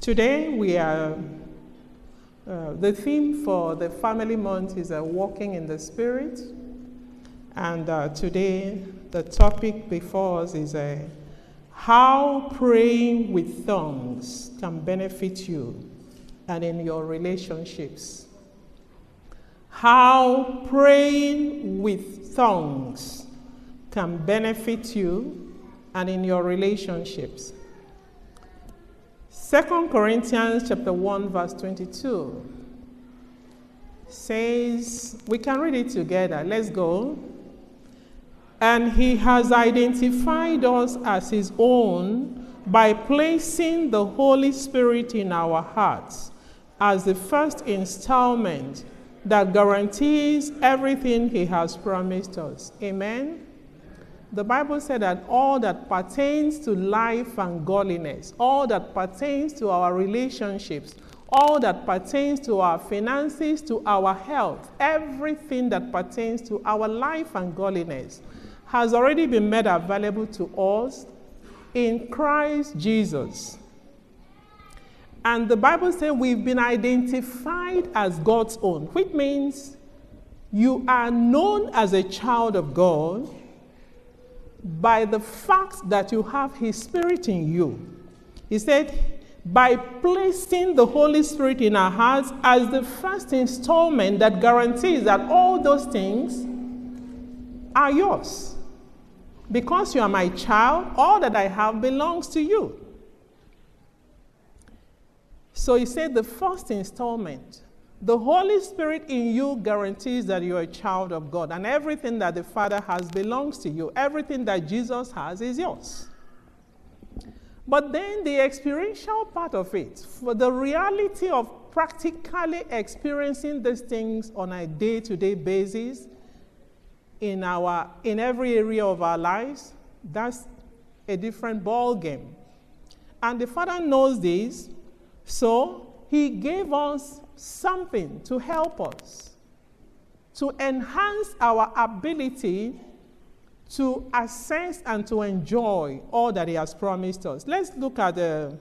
Today we are, the theme for the family month is walking in the Spirit. And today the topic before us is how praying with tongues can benefit you and in your relationships. How praying with tongues can benefit you and in your relationships. 2 Corinthians chapter 1 verse 22 says, we can read it together. Let's go. And he has identified us as his own by placing the Holy Spirit in our hearts as the first installment that guarantees everything he has promised us. Amen. The Bible said that all that pertains to life and godliness, all that pertains to our relationships, all that pertains to our finances, to our health, everything that pertains to our life and godliness has already been made available to us in Christ Jesus. And the Bible says we've been identified as God's own, which means you are known as a child of God by the fact that you have his Spirit in you. He said, by placing the Holy Spirit in our hearts as the first installment that guarantees that all those things are yours. Because you are my child, all that I have belongs to you. So he said the first installment, the Holy Spirit in you guarantees that you are a child of God, and everything that the Father has belongs to you. Everything that Jesus has is yours. But then the experiential part of it, for the reality of practically experiencing these things on a day-to-day basis in every area of our lives, that's a different ball game. And the Father knows this, so he gave us something to help us, to enhance our ability to assess and to enjoy all that he has promised us. Let's look at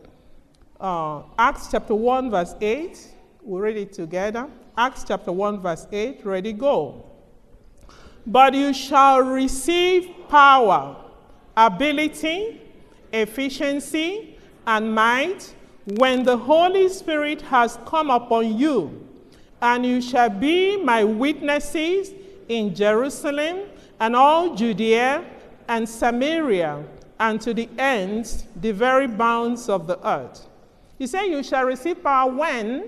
Acts chapter 1 verse 8. We'll read it together. Acts chapter 1 verse 8. Ready, go. But you shall receive power, ability, efficiency, and might when the Holy Spirit has come upon you, and you shall be my witnesses in Jerusalem and all Judea and Samaria and to the ends, the very bounds of the earth. He said you shall receive power when?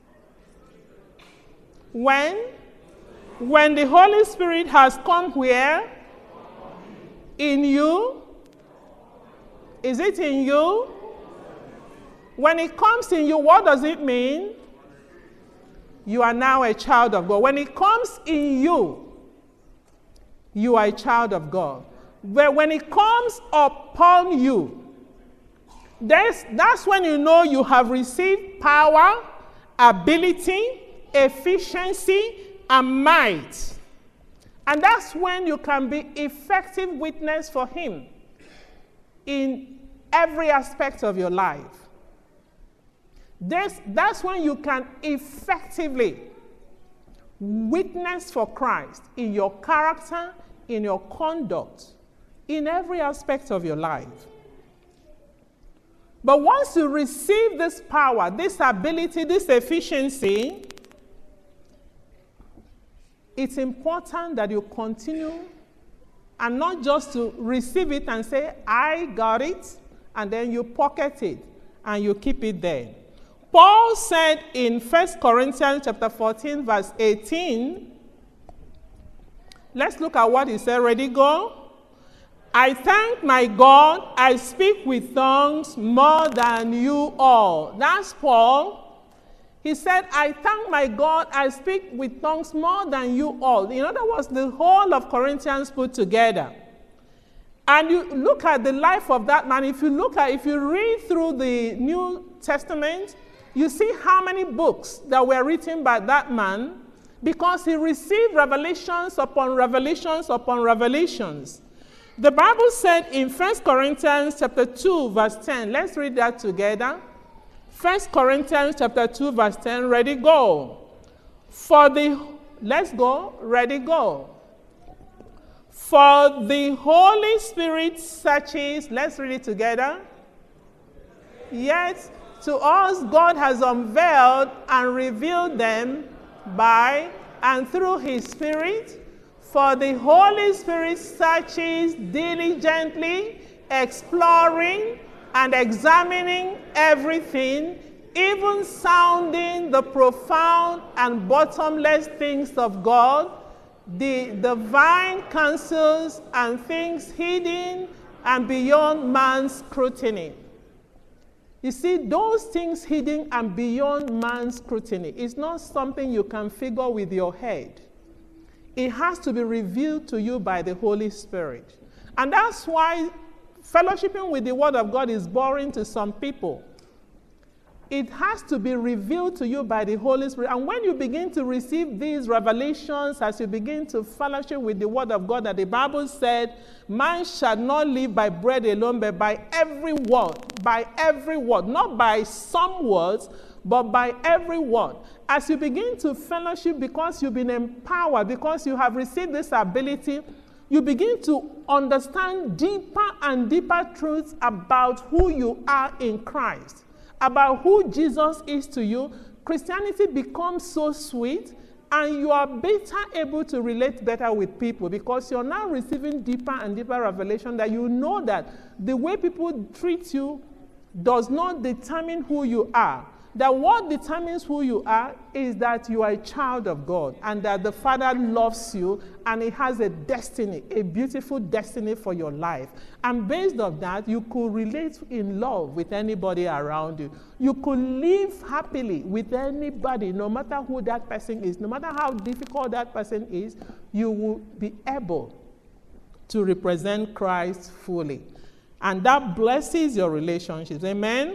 When the Holy Spirit has come where? In you? Is it in you? When it comes in you, what does it mean? You are now a child of God. When it comes in you, you are a child of God. But when it comes upon you, that's when you know you have received power, ability, efficiency, and might. And that's when you can be effective witness for him in every aspect of your life. That's when you can effectively witness for Christ in your character, in your conduct, in every aspect of your life. But once you receive this power, this ability, this efficiency, it's important that you continue and not just to receive it and say, I got it, and then you pocket it and you keep it there. Paul said in 1 Corinthians chapter 14, verse 18, let's look at what he said. Ready, go. I thank my God, I speak with tongues more than you all. That's Paul. He said, I thank my God, I speak with tongues more than you all. In other words, the whole of Corinthians put together. And you look at the life of that man. If you read through the New Testament, you see how many books that were written by that man because he received revelations upon revelations upon revelations. The Bible said in 1 Corinthians chapter 2, verse 10, let's read that together. 1 Corinthians chapter 2, verse 10, ready, go. Let's go, ready, go. For the Holy Spirit searches, let's read it together. Yet to us God has unveiled and revealed them by and through his Spirit. For the Holy Spirit searches diligently, exploring and examining everything, even sounding the profound and bottomless things of God, the divine counsels and things hidden and beyond man's scrutiny. You see, those things hidden and beyond man's scrutiny is not something you can figure with your head. It has to be revealed to you by the Holy Spirit. And that's why fellowshipping with the Word of God is boring to some people. It has to be revealed to you by the Holy Spirit. And when you begin to receive these revelations, as you begin to fellowship with the Word of God, that the Bible said, man shall not live by bread alone, but by every word, not by some words, but by every word. As you begin to fellowship, because you've been empowered, because you have received this ability, you begin to understand deeper and deeper truths about who you are in Christ, about who Jesus is to you. Christianity becomes so sweet, and you are better able to relate better with people, because you're now receiving deeper and deeper revelation that you know that the way people treat you does not determine who you are. That what determines who you are is that you are a child of God, and that the Father loves you, and He has a destiny, a beautiful destiny for your life. And based on that, you could relate in love with anybody around you. You could live happily with anybody, no matter who that person is, no matter how difficult that person is, you will be able to represent Christ fully. And that blesses your relationships. Amen?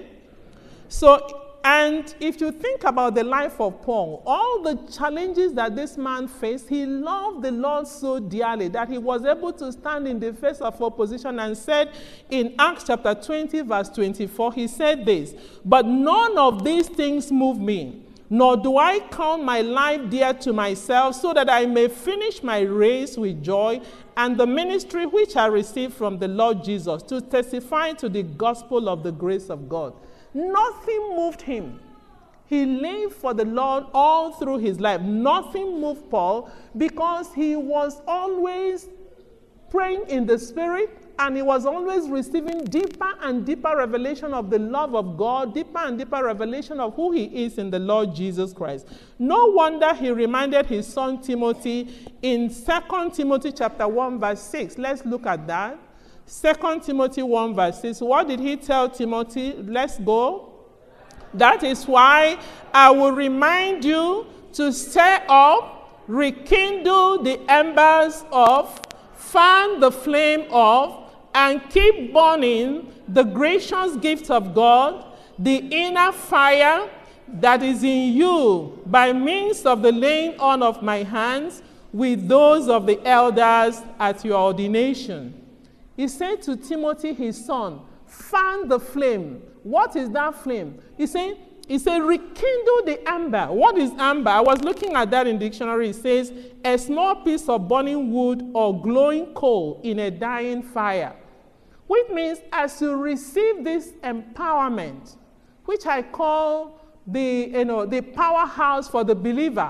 And if you think about the life of Paul, all the challenges that this man faced, he loved the Lord so dearly that he was able to stand in the face of opposition and said in Acts chapter 20, verse 24, he said this, "But none of these things move me, nor do I count my life dear to myself, so that I may finish my race with joy and the ministry which I received from the Lord Jesus, to testify to the gospel of the grace of God." Nothing moved him. He lived for the Lord all through his life. Nothing moved Paul, because he was always praying in the Spirit, and he was always receiving deeper and deeper revelation of the love of God, deeper and deeper revelation of who he is in the Lord Jesus Christ. No wonder he reminded his son Timothy in 2 Timothy chapter 1, verse 6. Let's look at that. 2 Timothy 1, verse 6. What did he tell Timothy? Let's go. "That is why I will remind you to stir up, rekindle the embers of, fan the flame of, and keep burning the gracious gift of God, the inner fire that is in you, by means of the laying on of my hands with those of the elders at your ordination." He said to Timothy, his son, fan the flame. What is that flame? He said, rekindle the amber. What is amber? I was looking at that in dictionary. It says, a small piece of burning wood or glowing coal in a dying fire. Which means as you receive this empowerment, which I call the powerhouse for the believer.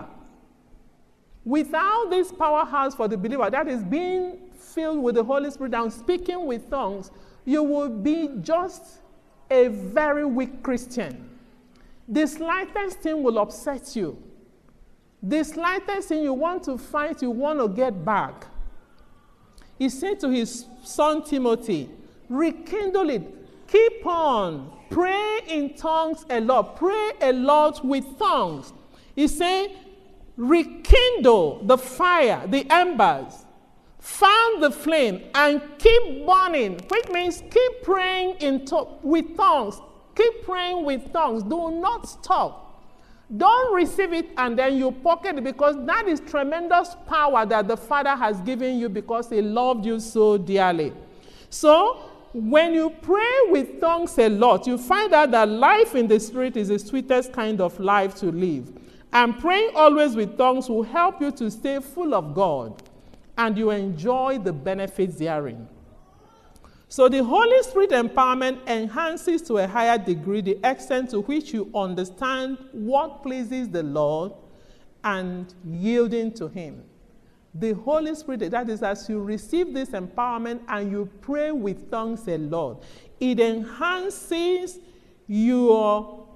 Without this powerhouse for the believer, that is being filled with the Holy Spirit and speaking with tongues, you will be just a very weak Christian. The slightest thing will upset you. The slightest thing you want to fight, you want to get back. He said to his son Timothy, rekindle it. Keep on. Pray in tongues a lot. Pray a lot with tongues. He said, rekindle the fire, the embers. Fan the flame and keep burning, which means keep praying with tongues. Keep praying with tongues. Do not stop. Don't receive it and then you pocket it, because that is tremendous power that the Father has given you because He loved you so dearly. So, when you pray with tongues a lot, you find out that life in the Spirit is the sweetest kind of life to live. And praying always with tongues will help you to stay full of God, and you enjoy the benefits therein. So the Holy Spirit empowerment enhances to a higher degree the extent to which you understand what pleases the Lord and yielding to Him. The Holy Spirit, that is, as you receive this empowerment and you pray with tongues a lot, it enhances your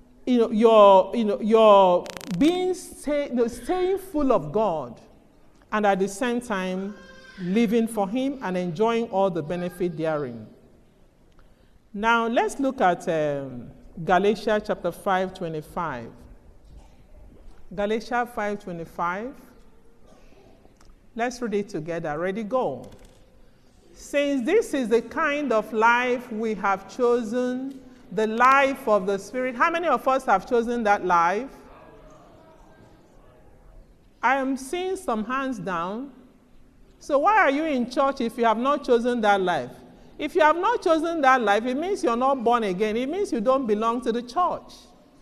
being staying full of God, and at the same time living for Him and enjoying all the benefit therein. Now let's look at Galatians chapter 5:25. Galatians 5:25. Let's read it together. Ready, go. Since this is the kind of life we have chosen, the life of the Spirit. How many of us have chosen that life? I am seeing some hands down. So why are you in church if you have not chosen that life? If you have not chosen that life, it means you're not born again. It means you don't belong to the church.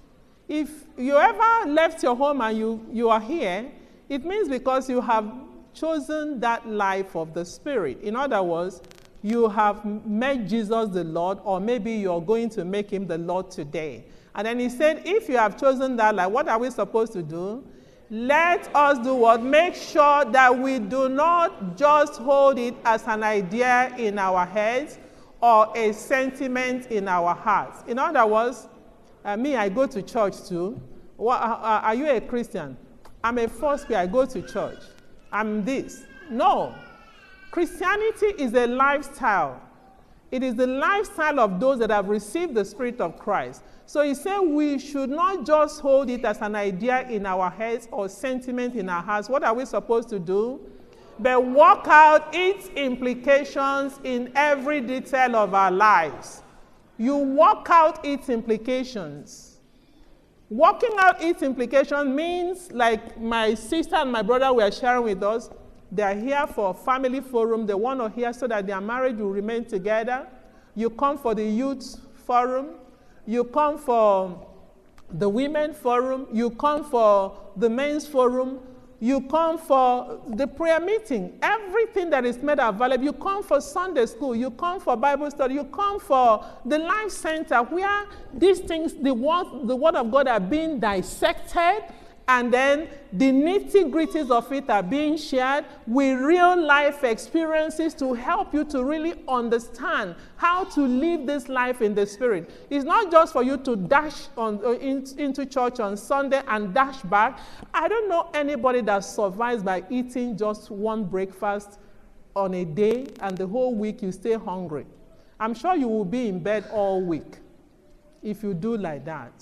If you ever left your home and you are here, it means because you have chosen that life of the Spirit. In other words, you have met Jesus the Lord, or maybe you're going to make Him the Lord today. And then he said, if you have chosen that life, what are we supposed to do? Let us do what? Make sure that we do not just hold it as an idea in our heads or a sentiment in our hearts. In other words, I go to church too. Are you a Christian? I'm a first peer, I go to church. I'm this. No. Christianity is a lifestyle. It is the lifestyle of those that have received the Spirit of Christ. So he said we should not just hold it as an idea in our heads or sentiment in our hearts. What are we supposed to do? But work out its implications in every detail of our lives. You work out its implications. Working out its implication means, like my sister and my brother were sharing with us, they are here for a family forum. They want to hear so that their marriage will remain together. You come for the youth forum. You come for the women forum. You come for the men's forum. You come for the prayer meeting. Everything that is made available. You come for Sunday school. You come for Bible study. You come for the Life Center, where these things, the word of God, are being dissected, and then the nitty-gritties of it are being shared with real-life experiences to help you to really understand how to live this life in the Spirit. It's not just for you to dash into church on Sunday and dash back. I don't know anybody that survives by eating just one breakfast on a day and the whole week you stay hungry. I'm sure you will be in bed all week if you do like that.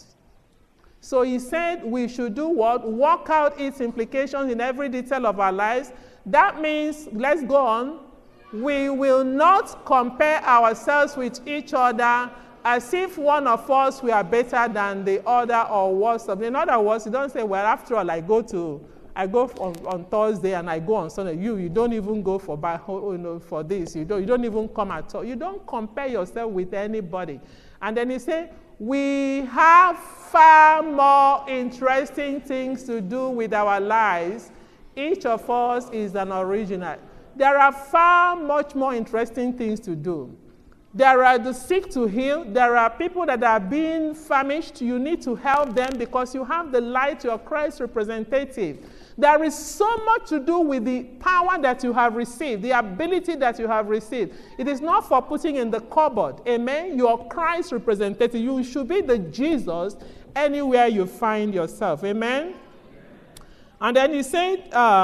So he said we should do what? Work out its implications in every detail of our lives. That means, let's go on, we will not compare ourselves with each other as if one of us we are better than the other or worse. In other words, you don't say, well, after all, I go on Thursday and I go on Sunday. You don't even go for this. You don't even come at all. You don't compare yourself with anybody. And then he said, we have far more interesting things to do with our lives. Each of us is an original. There are far much more interesting things to do. There are the sick to heal. There are people that are being famished. You need to help them because you have the light, your Christ representative. There is so much to do with the power that you have received, the ability that you have received. It is not for putting in the cupboard. Amen? Your Christ representative. You should be the Jesus anywhere you find yourself. Amen? And then he said,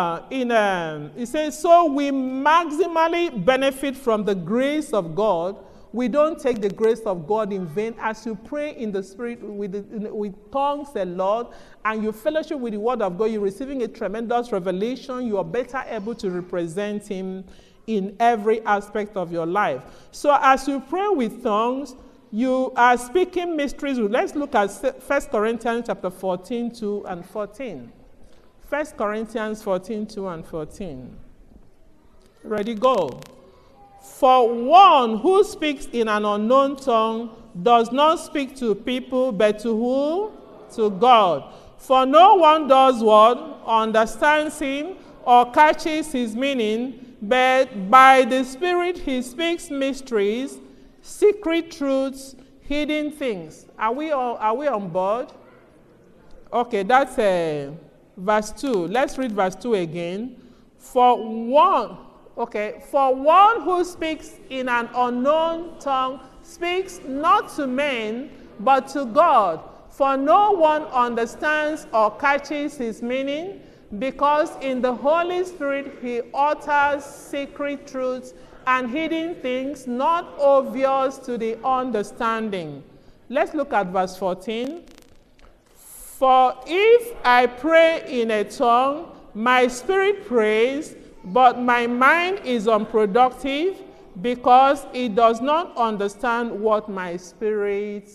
so we maximally benefit from the grace of God. We don't take the grace of God in vain. As you pray in the Spirit with tongues a lot, and you fellowship with the Word of God, you're receiving a tremendous revelation. You are better able to represent Him in every aspect of your life. So as you pray with tongues, you are speaking mysteries. Let's look at 1 Corinthians chapter 14, 2 and 14. 1 Corinthians 14, 2 and 14. Ready, go. For one who speaks in an unknown tongue does not speak to people, but to who? To God. For no one does what? Understands him or catches his meaning, but by the Spirit he speaks mysteries, secret truths, hidden things. Are we on board? Okay, that's verse 2. Let's read verse 2 again. For one who speaks in an unknown tongue speaks not to men, but to God. For no one understands or catches his meaning, because in the Holy Spirit he utters secret truths and hidden things not obvious to the understanding. Let's look at verse 14. For if I pray in a tongue, my spirit prays, but my mind is unproductive, because it does not understand what my spirit,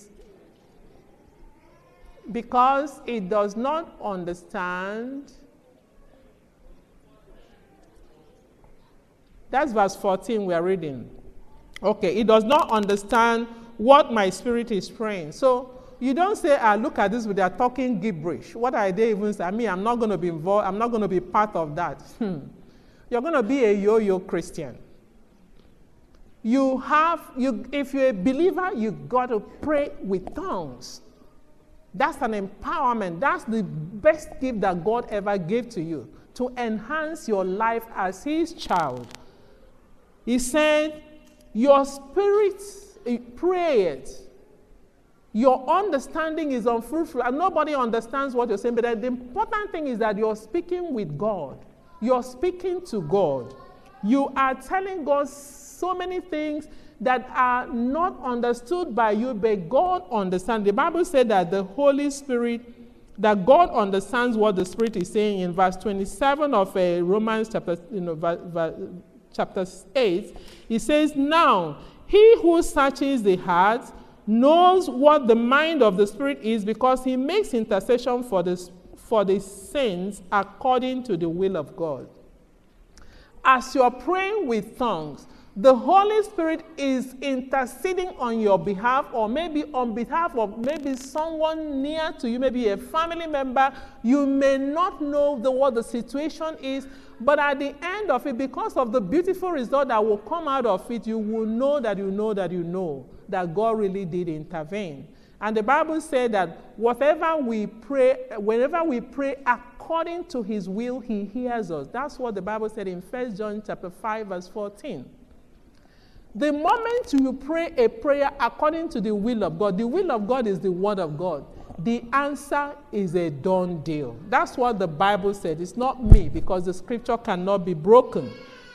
because it does not understand. That's verse 14 we are reading. Okay, it does not understand what my spirit is praying. So you don't say, look at this, they are talking gibberish. What are they even saying? I'm not going to be involved. I'm not going to be part of that. You're going to be a yo-yo Christian. If you're a believer, you got to pray with tongues. That's an empowerment. That's the best gift that God ever gave to you, to enhance your life as his child. He said, your spirit, pray it. Your understanding is unfruitful, and nobody understands what you're saying, but the important thing is that you're speaking with God. You're speaking to God. You are telling God so many things that are not understood by you, but God understands. The Bible said that the Holy Spirit, that God understands what the Spirit is saying in verse 27 of Romans chapter 8. It says, now, he who searches the heart knows what the mind of the Spirit is, because he makes intercession for the saints according to the will of God. As you're praying with tongues, the Holy Spirit is interceding on your behalf, or maybe on behalf of maybe someone near to you, maybe a family member. You may not know what the situation is, but at the end of it, because of the beautiful result that will come out of it, you will know that you know that you know that God really did intervene. And the Bible said that whenever we pray according to his will, he hears us. That's what the Bible said in 1 John chapter 5, verse 14. The moment you pray a prayer according to the will of God, the will of God is the word of God. The answer is a done deal. That's what the Bible said. It's not me, because the scripture cannot be broken.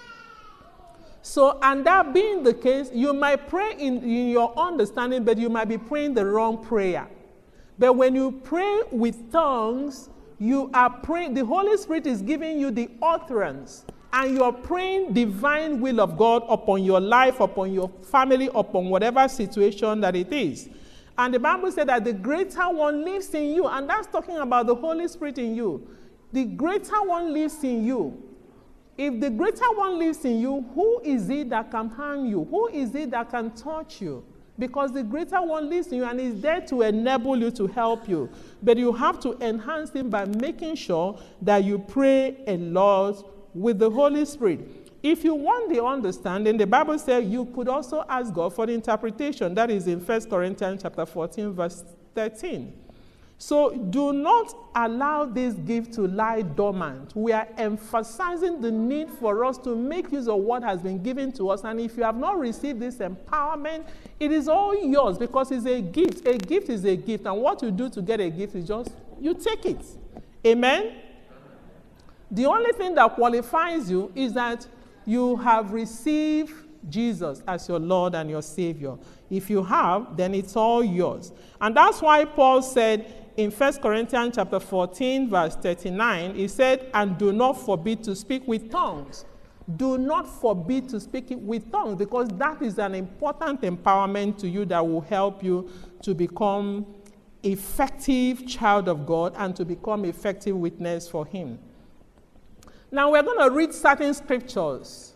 So, and that being the case, you might pray in your understanding, but you might be praying the wrong prayer. But when you pray with tongues, you are praying, the Holy Spirit is giving you the utterance, and you are praying divine will of God upon your life, upon your family, upon whatever situation that it is. And the Bible said that the greater one lives in you, and that's talking about the Holy Spirit in you. The greater one lives in you. If the greater one lives in you, who is it that can harm you? Who is it that can touch you? Because the greater one lives in you and is there to enable you, to help you. But you have to enhance him by making sure that you pray a lot with the Holy Spirit. If you want the understanding, the Bible says you could also ask God for the interpretation. That is in 1 Corinthians chapter 14, verse 13. So do not allow this gift to lie dormant. We are emphasizing the need for us to make use of what has been given to us. And if you have not received this empowerment, it is all yours, because it's a gift. A gift is a gift. And what you do to get a gift is just, you take it. Amen? The only thing that qualifies you is that you have received Jesus as your Lord and your Savior. If you have, then it's all yours. And that's why Paul said in 1 Corinthians chapter 14, verse 39, he said, and do not forbid to speak with tongues. Do not forbid to speak with tongues, because that is an important empowerment to you that will help you to become effective child of God and to become effective witness for him. Now we're going to read certain scriptures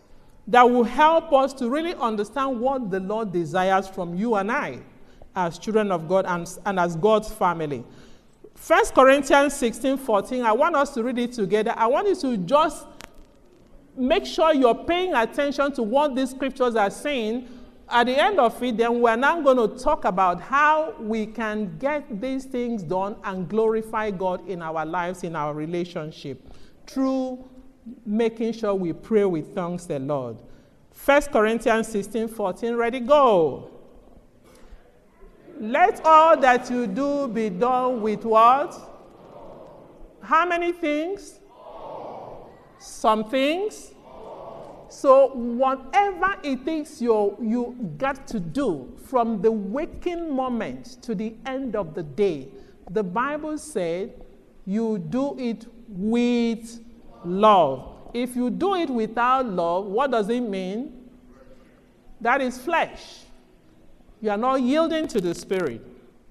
that will help us to really understand what the Lord desires from you and I as children of God and as God's family. 1 Corinthians 16:14, I want us to read it together. I want you to just make sure you're paying attention to what these scriptures are saying. At the end of it, then we're now going to talk about how we can get these things done and glorify God in our lives, in our relationship, through making sure we pray with tongues the Lord. 1 Corinthians 16:14, ready, go. Let all that you do be done with what? How many things? Some things. So whatever it is you got to do from the waking moment to the end of the day, the Bible said you do it with love. If you do it without love, what does it mean? That is flesh. You are not yielding to the Spirit.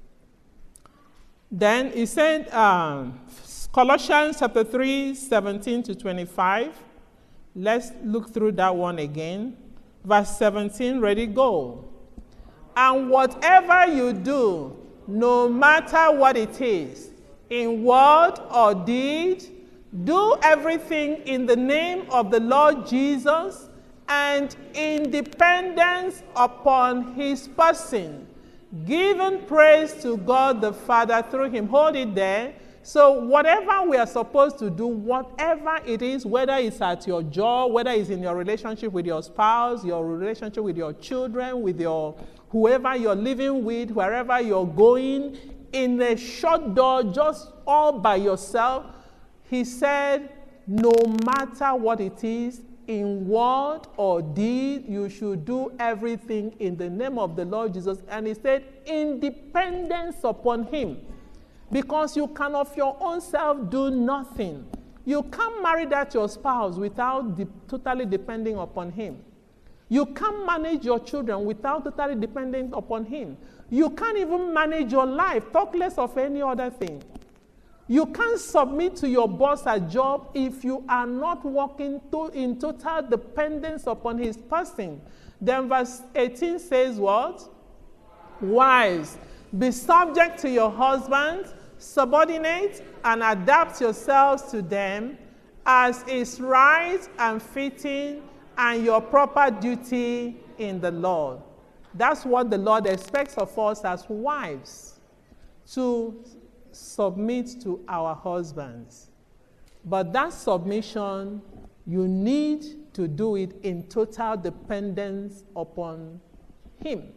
Then he said, Colossians chapter 3, 17 to 25. Let's look through that one again. Verse 17, ready, go. And whatever you do, no matter what it is, in word or deed, do everything in the name of the Lord Jesus and in dependence upon his person, giving praise to God the Father through him. Hold it there. So whatever we are supposed to do, whatever it is, whether it's at your job, whether it's in your relationship with your spouse, your relationship with your children, with your whoever you're living with, wherever you're going, in a shut door, just all by yourself, he said, no matter what it is, in word or deed, you should do everything in the name of the Lord Jesus. And he said, in dependence upon him. Because you can of your own self do nothing. You can't marry that your spouse without totally depending upon him. You can't manage your children without totally depending upon him. You can't even manage your life, talk less of any other thing. You can't submit to your boss at job if you are not working in total dependence upon his person. Then verse 18 says what? Wives, be subject to your husbands, subordinate and adapt yourselves to them as is right and fitting and your proper duty in the Lord. That's what the Lord expects of us as wives, to submit to our husbands. But that submission, you need to do it in total dependence upon him.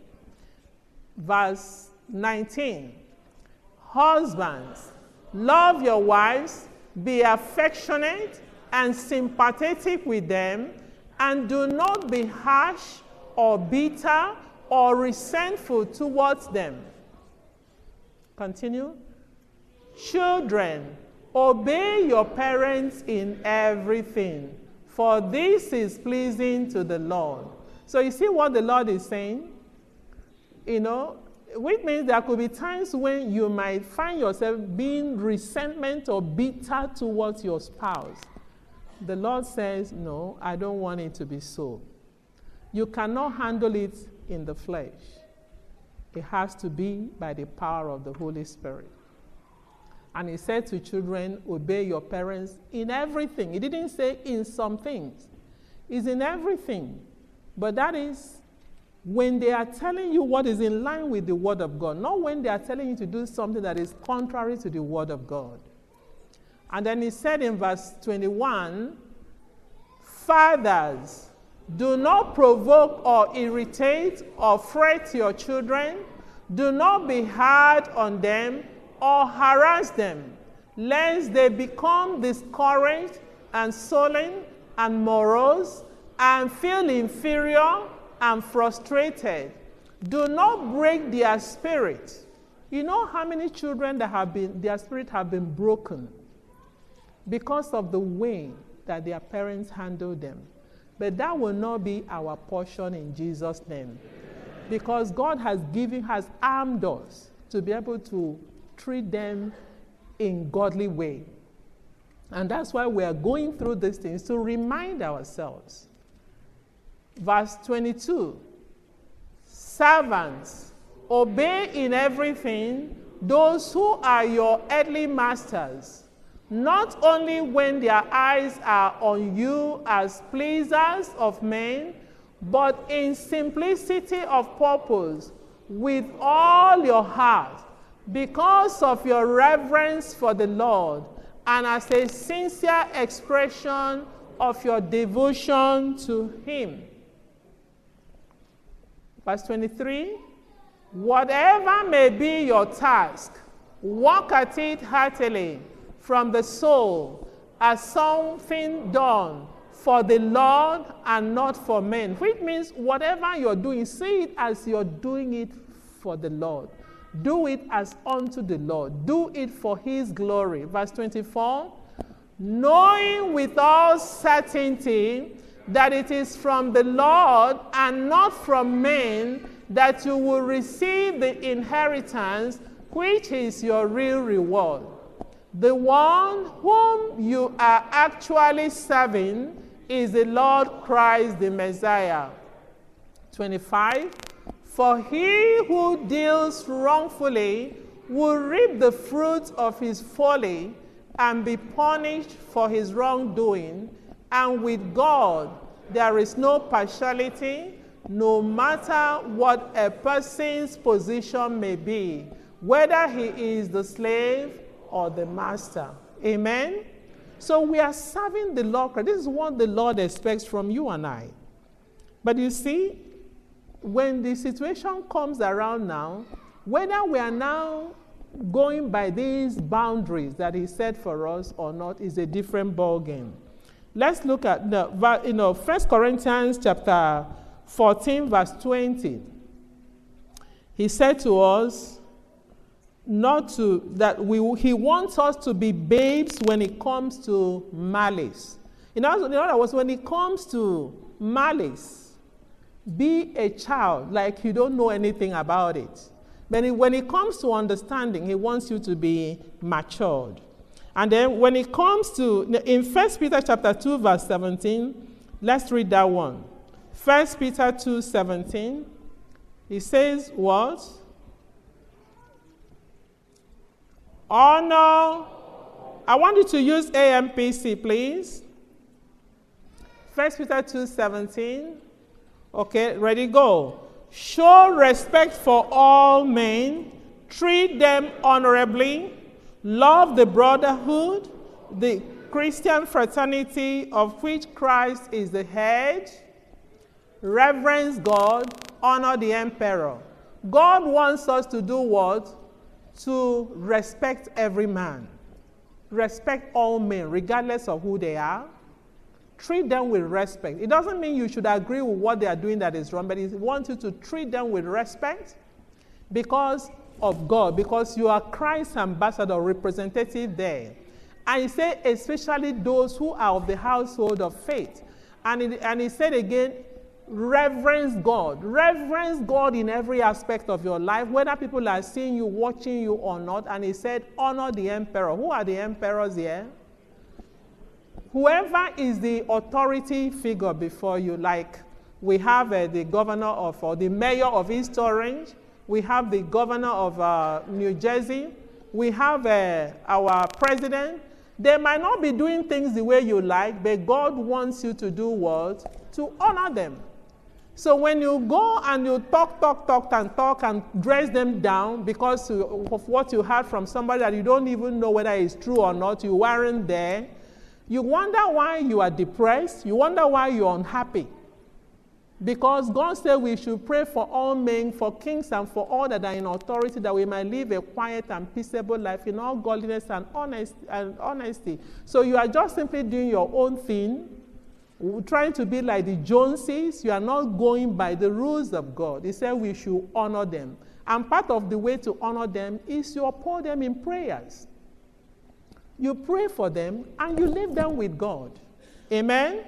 Verse 19. Husbands, love your wives, be affectionate and sympathetic with them, and do not be harsh or bitter or resentful towards them. Continue. Children, obey your parents in everything, for this is pleasing to the Lord. So you see what the Lord is saying? Which means there could be times when you might find yourself being resentment or bitter towards your spouse. The Lord says, no, I don't want it to be so. You cannot handle it in the flesh. It has to be by the power of the Holy Spirit. And he said to children, obey your parents in everything. He didn't say in some things. It's in everything. But that is when they are telling you what is in line with the Word of God, not when they are telling you to do something that is contrary to the Word of God. And then he said in verse 21, fathers, do not provoke or irritate or fret your children. Do not be hard on them or harass them, lest they become discouraged and sullen and morose and feel inferior and frustrated. Do not break their spirit. You know how many children their spirit have been broken because of the way that their parents handle them. But that will not be our portion in Jesus' name. Because God has armed us to be able to treat them in godly way. And that's why we are going through these things, to remind ourselves Verse 22. Servants, obey in everything those who are your earthly masters, not only when their eyes are on you as pleasers of men, but in simplicity of purpose, with all your heart, because of your reverence for the Lord, and as a sincere expression of your devotion to him. Verse 23, whatever may be your task, work at it heartily from the soul as something done for the Lord and not for men. Which means whatever you're doing, see it as you're doing it for the Lord. Do it as unto the Lord. Do it for his glory. Verse 24, knowing with all certainty that it is from the Lord and not from men that you will receive the inheritance, which is your real reward. The one whom you are actually serving is the Lord Christ the Messiah. 25, for he who deals wrongfully will reap the fruit of his folly and be punished for his wrongdoing. And with God, there is no partiality, no matter what a person's position may be, whether he is the slave or the master. Amen? So we are serving the Lord. This is what the Lord expects from you and I. But you see, when the situation comes around now, whether we are now going by these boundaries that he set for us or not is a different ballgame. Let's look at 1 Corinthians chapter 14, verse 20. He said to us he wants us to be babes when it comes to malice. In other words, when it comes to malice, be a child like you don't know anything about it. But when it comes to understanding, he wants you to be matured. And then when it comes to, in 1 Peter chapter 2, verse 17, let's read that one. 1 Peter 2, 17, he says what? Honor. I want you to use AMPC, please. 1 Peter 2, 17. Okay, ready, go. Show respect for all men. Treat them honorably. Love the brotherhood, the Christian fraternity of which Christ is the head. Reverence God. Honor the emperor. God wants us to do what? To respect every man. Respect all men, regardless of who they are. Treat them with respect. It doesn't mean you should agree with what they are doing that is wrong, but he wants you to treat them with respect because of God, because you are Christ's ambassador, representative there. And he said, especially those who are of the household of faith. And he said again, reverence God. Reverence God in every aspect of your life, whether people are seeing you, watching you or not. And he said, honor the emperor. Who are the emperors here? Whoever is the authority figure before you, like we have the governor of, or the mayor of East Orange, we have the governor of New Jersey, we have our president. They might not be doing things the way you like, but God wants you to do what? To honor them. So when you go and you talk and dress them down because of what you heard from somebody that you don't even know whether it's true or not, you weren't there, you wonder why you are depressed, you wonder why you're unhappy. Because God said we should pray for all men, for kings and for all that are in authority, that we might live a quiet and peaceable life in all godliness and honesty. So you are just simply doing your own thing, trying to be like the Joneses. You are not going by the rules of God. He said we should honor them. And part of the way to honor them is to uphold them in prayers. You pray for them and you leave them with God. Amen?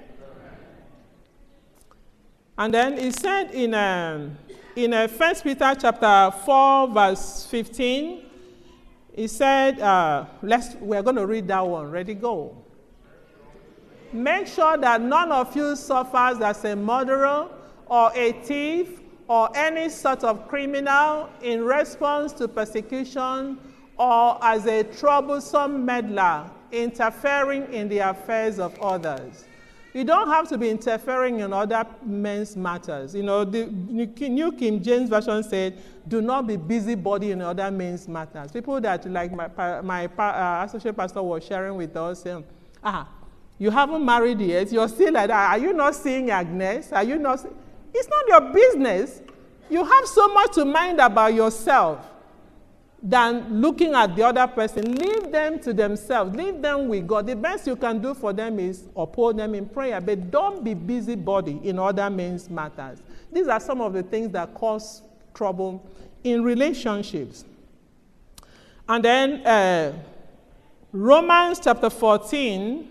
And then he said in 1 Peter chapter 4, verse 15, he said, we're going to read that one. Ready, go. Make sure that none of you suffers as a murderer, or a thief, or any sort of criminal in response to persecution, or as a troublesome meddler interfering in the affairs of others. You don't have to be interfering in other men's matters. You know, the New King James Version said, do not be busybody in other men's matters. People that, like my associate pastor was sharing with us, saying, you haven't married yet, you're still like that. Are you not seeing Agnes? Are you not? It's not your business. You have so much to mind about yourself than looking at the other person. Leave them to themselves. Leave them with God. The best you can do for them is uphold them in prayer, but don't be busybody in other men's matters. These are some of the things that cause trouble in relationships. And then Romans chapter 14,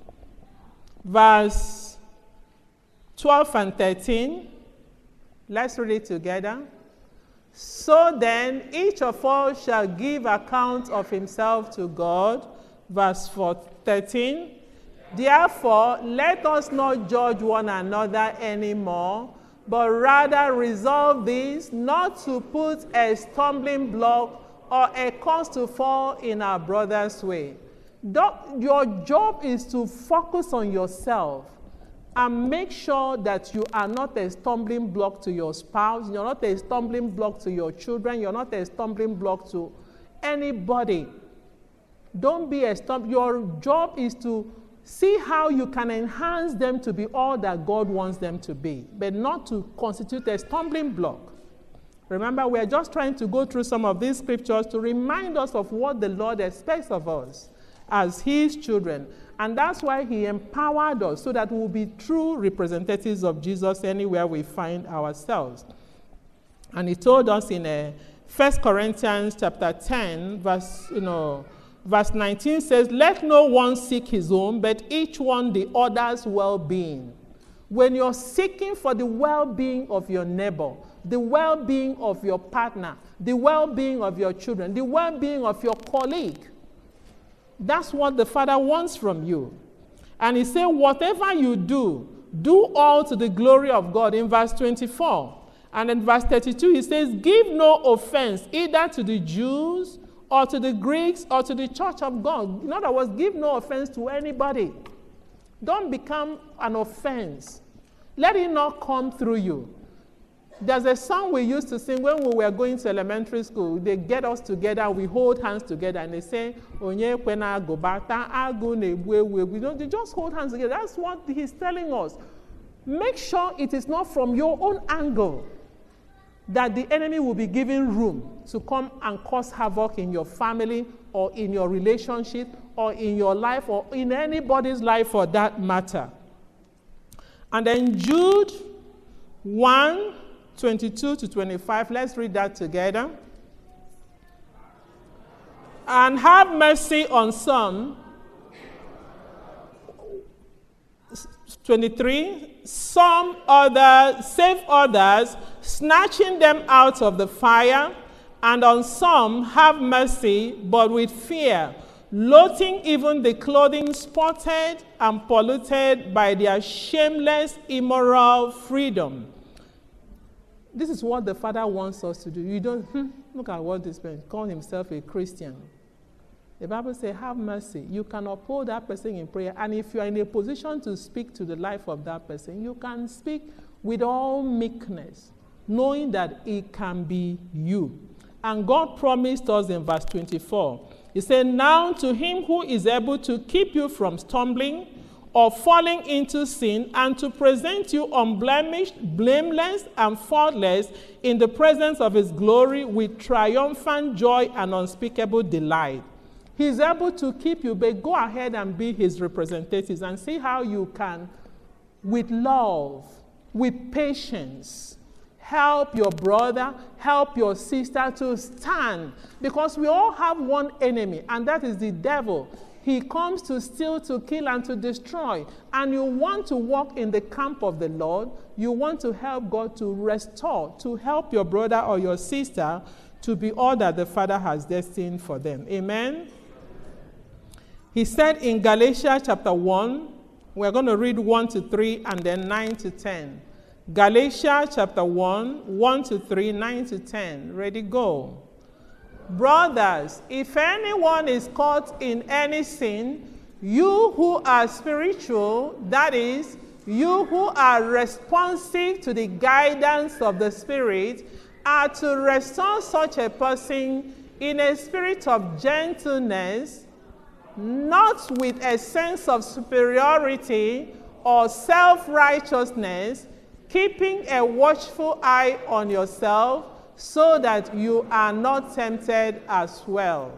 verse 12 and 13. Let's read it together. So then, each of us shall give account of himself to God. Verse 13. Therefore, let us not judge one another anymore, but rather resolve this, not to put a stumbling block or a cause to fall in our brother's way. Your job is to focus on yourself and make sure that you are not a stumbling block to your spouse, you're not a stumbling block to your children, you're not a stumbling block to anybody. Don't be a your job is to see how you can enhance them to be all that God wants them to be, but not to constitute a stumbling block. Remember, we are just trying to go through some of these scriptures to remind us of what the Lord expects of us as his children. And that's why he empowered us so that we will be true representatives of Jesus anywhere we find ourselves. And he told us in 1 Corinthians chapter 10, verse 19 says, let no one seek his own, but each one the other's well-being. When you're seeking for the well-being of your neighbor, the well-being of your partner, the well-being of your children, the well-being of your colleague, that's what the Father wants from you. And he said, whatever you do, do all to the glory of God in verse 24. And in verse 32, he says, give no offense either to the Jews or to the Greeks or to the church of God. In other words, give no offense to anybody. Don't become an offense. Let it not come through you. There's a song we used to sing when we were going to elementary school. They get us together, we hold hands together, and they say, Onye kwena gobata agu nebuewe. They just hold hands together. That's what he's telling us. Make sure it is not from your own angle that the enemy will be given room to come and cause havoc in your family or in your relationship or in your life or in anybody's life for that matter. And then Jude 1:22 to 25. Let's read that together. And have mercy on some. 23. Some others, save others, snatching them out of the fire. And on some have mercy, but with fear, loathing even the clothing spotted and polluted by their shameless, immoral freedom. This is what the Father wants us to do. You don't, look at what this man called himself a Christian. The Bible says, have mercy. You can uphold that person in prayer. And if you are in a position to speak to the life of that person, you can speak with all meekness, knowing that it can be you. And God promised us in verse 24. He said, now to him who is able to keep you from stumbling or falling into sin, and to present you unblemished, blameless, and faultless in the presence of his glory with triumphant joy and unspeakable delight. He's able to keep you, but go ahead and be his representatives and see how you can, with love, with patience, help your brother, help your sister to stand. Because we all have one enemy, and that is the devil. He comes to steal, to kill, and to destroy. And you want to walk in the camp of the Lord. You want to help God to restore, to help your brother or your sister to be all that the Father has destined for them. Amen? He said in Galatians chapter 1, we're going to read 1 to 3 and then 9 to 10. Galatians chapter 1, 1 to 3, 9 to 10. Ready, go. Brothers, if anyone is caught in any sin, you who are spiritual, that is, you who are responsive to the guidance of the Spirit, are to restore such a person in a spirit of gentleness, not with a sense of superiority or self-righteousness, keeping a watchful eye on yourself, so that you are not tempted as well.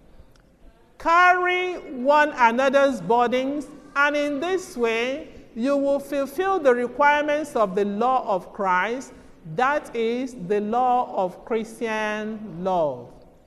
Carry one another's burdens, and in this way you will fulfill the requirements of the law of Christ, that is, the law of Christian love.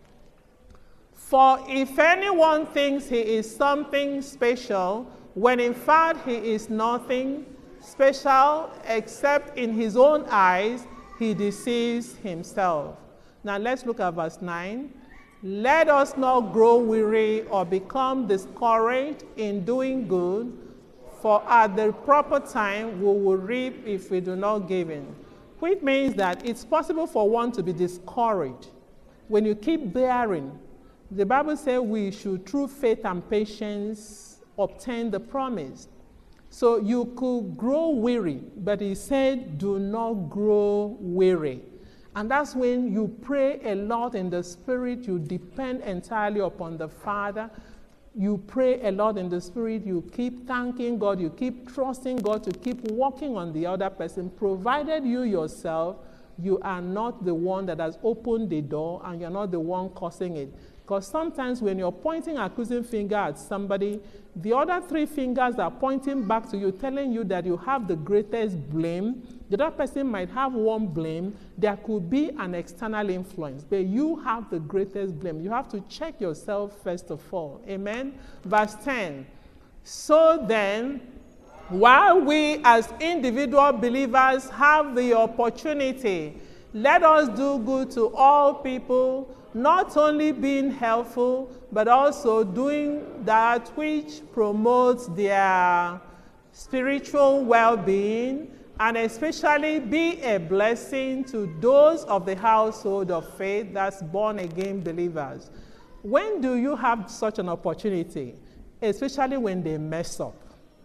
For if anyone thinks he is something special, when in fact he is nothing special except in his own eyes, he deceives himself. Now let's look at verse 9. Let us not grow weary or become discouraged in doing good, for at the proper time we will reap if we do not give in. Which means that it's possible for one to be discouraged when you keep bearing. The Bible says we should, through faith and patience, obtain the promise. So you could grow weary, but he said, do not grow weary. And that's when you pray a lot in the Spirit, you depend entirely upon the Father. You pray a lot in the Spirit, you keep thanking God, you keep trusting God to keep working on the other person, provided you yourself, you are not the one that has opened the door and you're not the one causing it. Because sometimes when you're pointing accusing finger at somebody, the other three fingers are pointing back to you, telling you that you have the greatest blame. The other person might have one blame. There could be an external influence, but you have the greatest blame. You have to check yourself first of all. Amen? Verse 10. So then, while we as individual believers have the opportunity, let us do good to all people, not only being helpful, but also doing that which promotes their spiritual well-being, and especially be a blessing to those of the household of faith, that's born-again believers. When do you have such an opportunity? Especially when they mess up.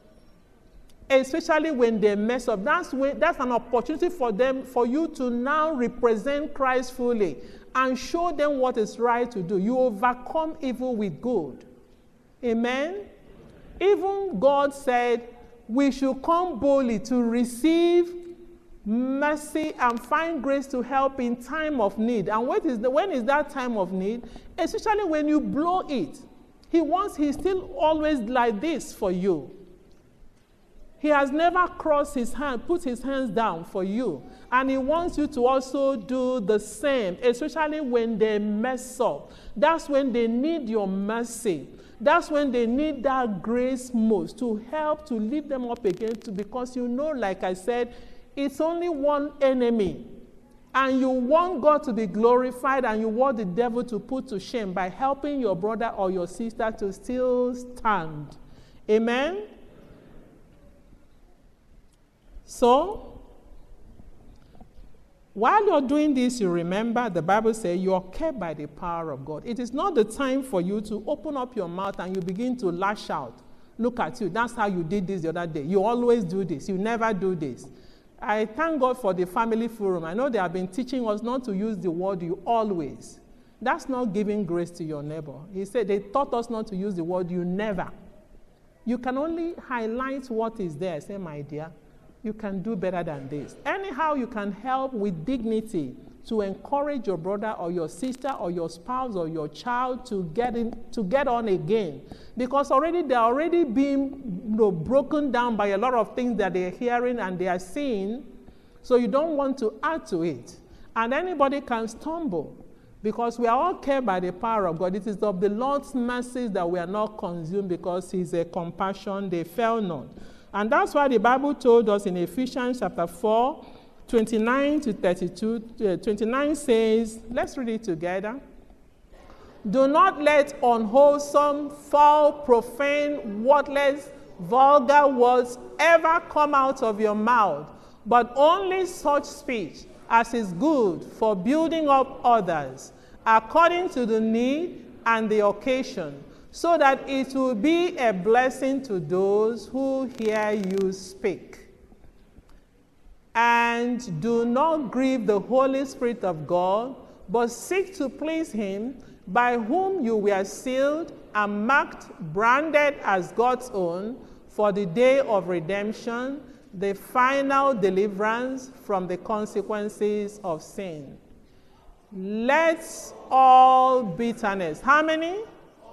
Especially when they mess up. That's an opportunity for them, for you to now represent Christ fully and show them what is right to do. You overcome evil with good. Amen? Even God said we should come boldly to receive mercy and find grace to help in time of need. And when is that time of need? Especially when you blow it. He's still always like this for you. He has never put his hands down for you. And he wants you to also do the same, especially when they mess up. That's when they need your mercy. That's when they need that grace most to help to lift them up again, because you know, like I said, it's only one enemy. And you want God to be glorified and you want the devil to put to shame by helping your brother or your sister to still stand. Amen? So, while you're doing this, you remember the Bible says you are kept by the power of God. It is not the time for you to open up your mouth and you begin to lash out. Look at you. That's how you did this the other day. You always do this. You never do this. I thank God for the family forum. I know they have been teaching us not to use the word you always. That's not giving grace to your neighbor. He said they taught us not to use the word you never. You can only highlight what is there. Say, my dear, you can do better than this. Anyhow, you can help with dignity to encourage your brother or your sister or your spouse or your child to get on again. Because they're already being broken down by a lot of things that they're hearing and they are seeing. So you don't want to add to it. And anybody can stumble. Because we are all kept by the power of God. It is of the Lord's mercies that we are not consumed, because he's a compassion, they fail not. And that's why the Bible told us in Ephesians chapter 4, 29 to 32, 29 says, let's read it together. Do not let unwholesome, foul, profane, worthless, vulgar words ever come out of your mouth, but only such speech as is good for building up others, according to the need and the occasion, so that it will be a blessing to those who hear you speak. And do not grieve the Holy Spirit of God, but seek to please him, by whom you were sealed and marked, branded as God's own, for the day of redemption, the final deliverance from the consequences of sin. Let all bitterness, how many?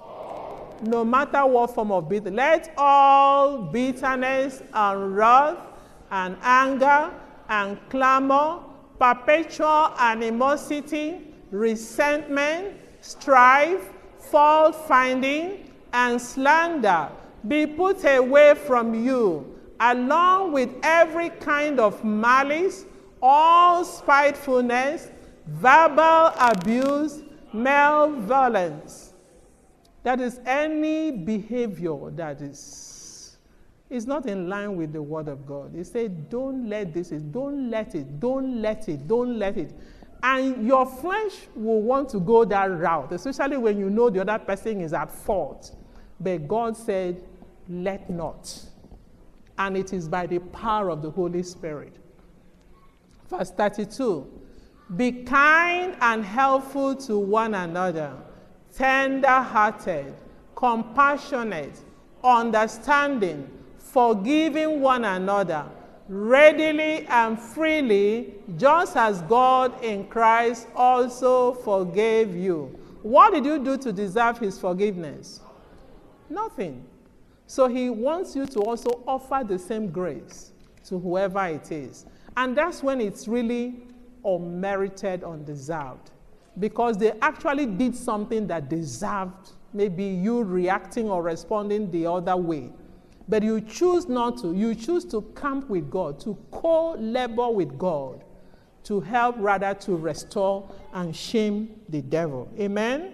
No matter what form of bitterness, let all bitterness and wrath and anger and clamor, perpetual animosity, resentment, strife, fault-finding, and slander be put away from you, along with every kind of malice, all spitefulness, verbal abuse, malevolence. That is any behavior that is not in line with the word of God. He said, don't let this, don't let it, don't let it, don't let it. And your flesh will want to go that route, especially when you know the other person is at fault. But God said, let not. And it is by the power of the Holy Spirit. Verse 32, be kind and helpful to one another, tender-hearted, compassionate, understanding, forgiving one another, readily and freely, just as God in Christ also forgave you. What did you do to deserve his forgiveness? Nothing. So he wants you to also offer the same grace to whoever it is. And that's when it's really unmerited, undeserved. Because they actually did something that deserved maybe you reacting or responding the other way. But you choose not to. You choose to camp with God, to co-labor with God, to help rather to restore and shame the devil. Amen?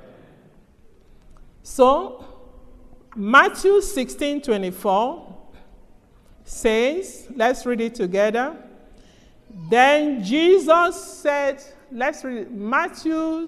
So, Matthew 16:24 says, let's read it together. Then Jesus said, let's read it, Matthew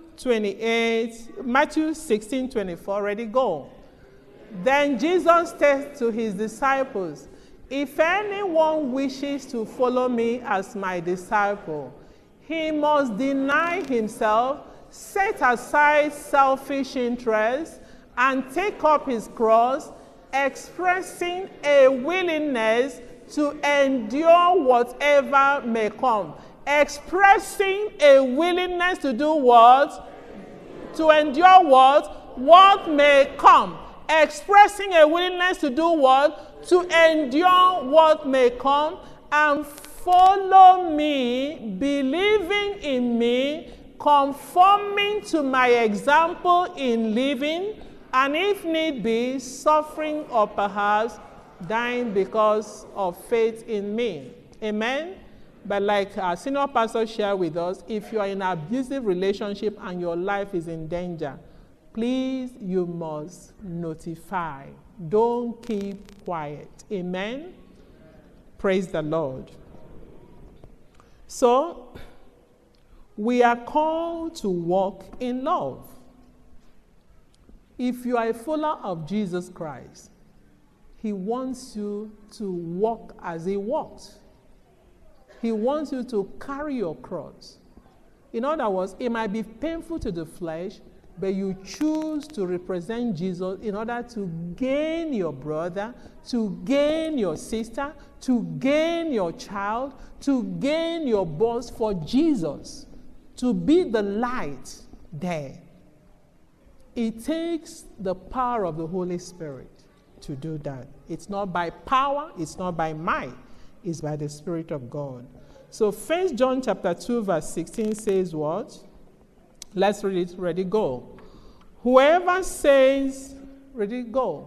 16:24, ready, go. Then Jesus said to his disciples, if anyone wishes to follow me as my disciple, he must deny himself, set aside selfish interests, and take up his cross, expressing a willingness to endure whatever may come. Expressing a willingness to do what? To endure what? What may come. Expressing a willingness to do what? To endure what may come, and follow me, believing in me, conforming to my example in living, and if need be, suffering or perhaps dying because of faith in me. Amen? But like our senior pastor shared with us, if you are in an abusive relationship and your life is in danger, please, you must notify. Don't keep quiet. Amen? Praise the Lord. So, we are called to walk in love. If you are a follower of Jesus Christ, he wants you to walk as he walked. He wants you to carry your cross. In other words, it might be painful to the flesh, but you choose to represent Jesus in order to gain your brother, to gain your sister, to gain your child, to gain your boss for Jesus, to be the light there. It takes the power of the Holy Spirit to do that. It's not by power, it's not by might, it's by the Spirit of God. So 1 John chapter 2 verse 16 says what? Let's read it. Ready, go. Whoever says, ready, go.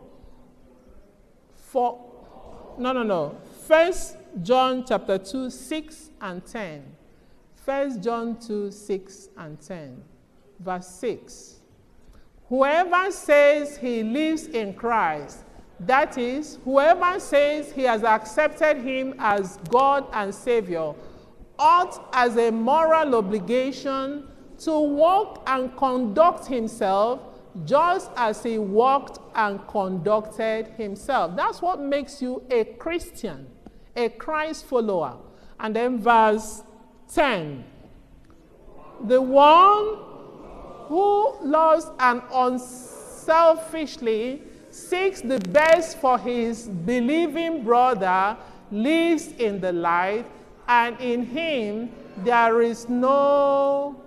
No. 1 John chapter 2, 6 and 10. 1 John 2, 6 and 10. Verse 6. Whoever says he lives in Christ That is, whoever says he has accepted him as God and Savior ought as a moral obligation to walk and conduct himself just as he walked and conducted himself. That's what makes you a Christian, a Christ follower. And then verse 10. The one who loves and unselfishly seeks the best for his believing brother lives in the light, and in him there is no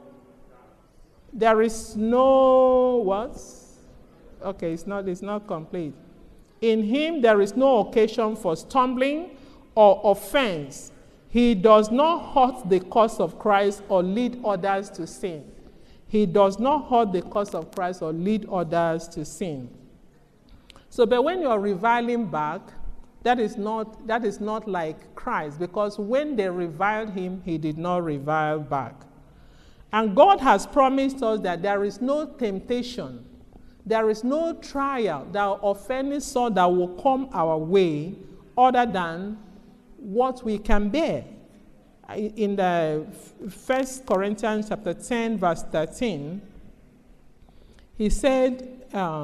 what? Okay, it's not complete. In him there is no occasion for stumbling or offense. He does not hurt the cause of Christ or lead others to sin. He does not hurt the cause of Christ or lead others to sin. So, but when you're reviling back, that is not like Christ, because when they reviled him, he did not revile back. And God has promised us that there is no temptation, there is no trial that of any sort that will come our way other than what we can bear. In the 1 Corinthians chapter 10, verse 13, he said,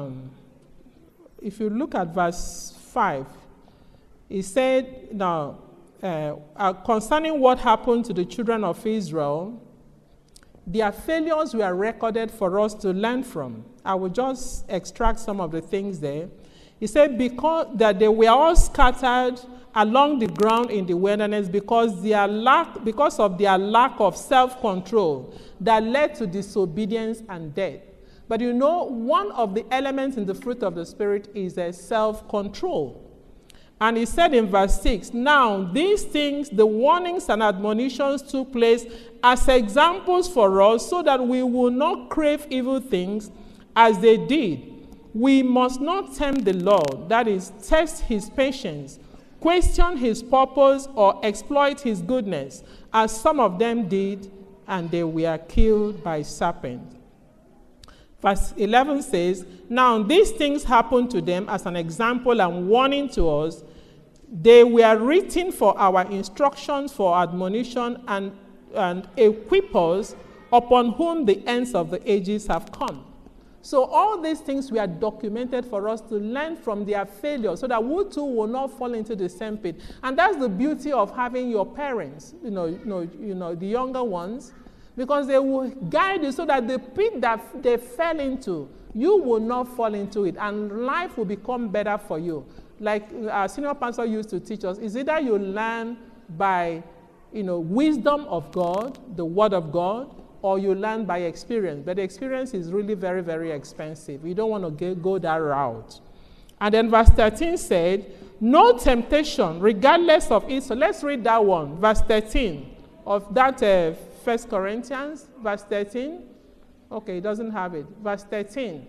if you look at verse 5, he said, now, concerning what happened to the children of Israel, their failures were recorded for us to learn from. I will just extract some of the things there. He said, because that they were all scattered along the ground in the wilderness because of their lack of self-control that led to disobedience and death. But you know, one of the elements in the fruit of the Spirit is a self-control. And he said in verse 6, now these things, the warnings and admonitions took place as examples for us so that we will not crave evil things as they did. We must not tempt the Lord, that is, test his patience, question his purpose, or exploit his goodness, as some of them did, and they were killed by serpents. Verse 11 says, now these things happened to them as an example and warning to us. They were written for our instructions, for admonition, and equip us, upon whom the ends of the ages have come. So all these things were documented for us to learn from their failure so that we too will not fall into the same pit. And that's the beauty of having your parents, the younger ones, because they will guide you so that the pit that they fell into, you will not fall into it, and life will become better for you. Like our senior pastor used to teach us, is either you learn by, wisdom of God, the word of God, or you learn by experience. But the experience is really very, very expensive. You don't want to go that route. And then verse 13 said, no temptation, regardless of it. So let's read that one, verse 13 of that 1 Corinthians, verse 13. Okay, it doesn't have it. Verse 13.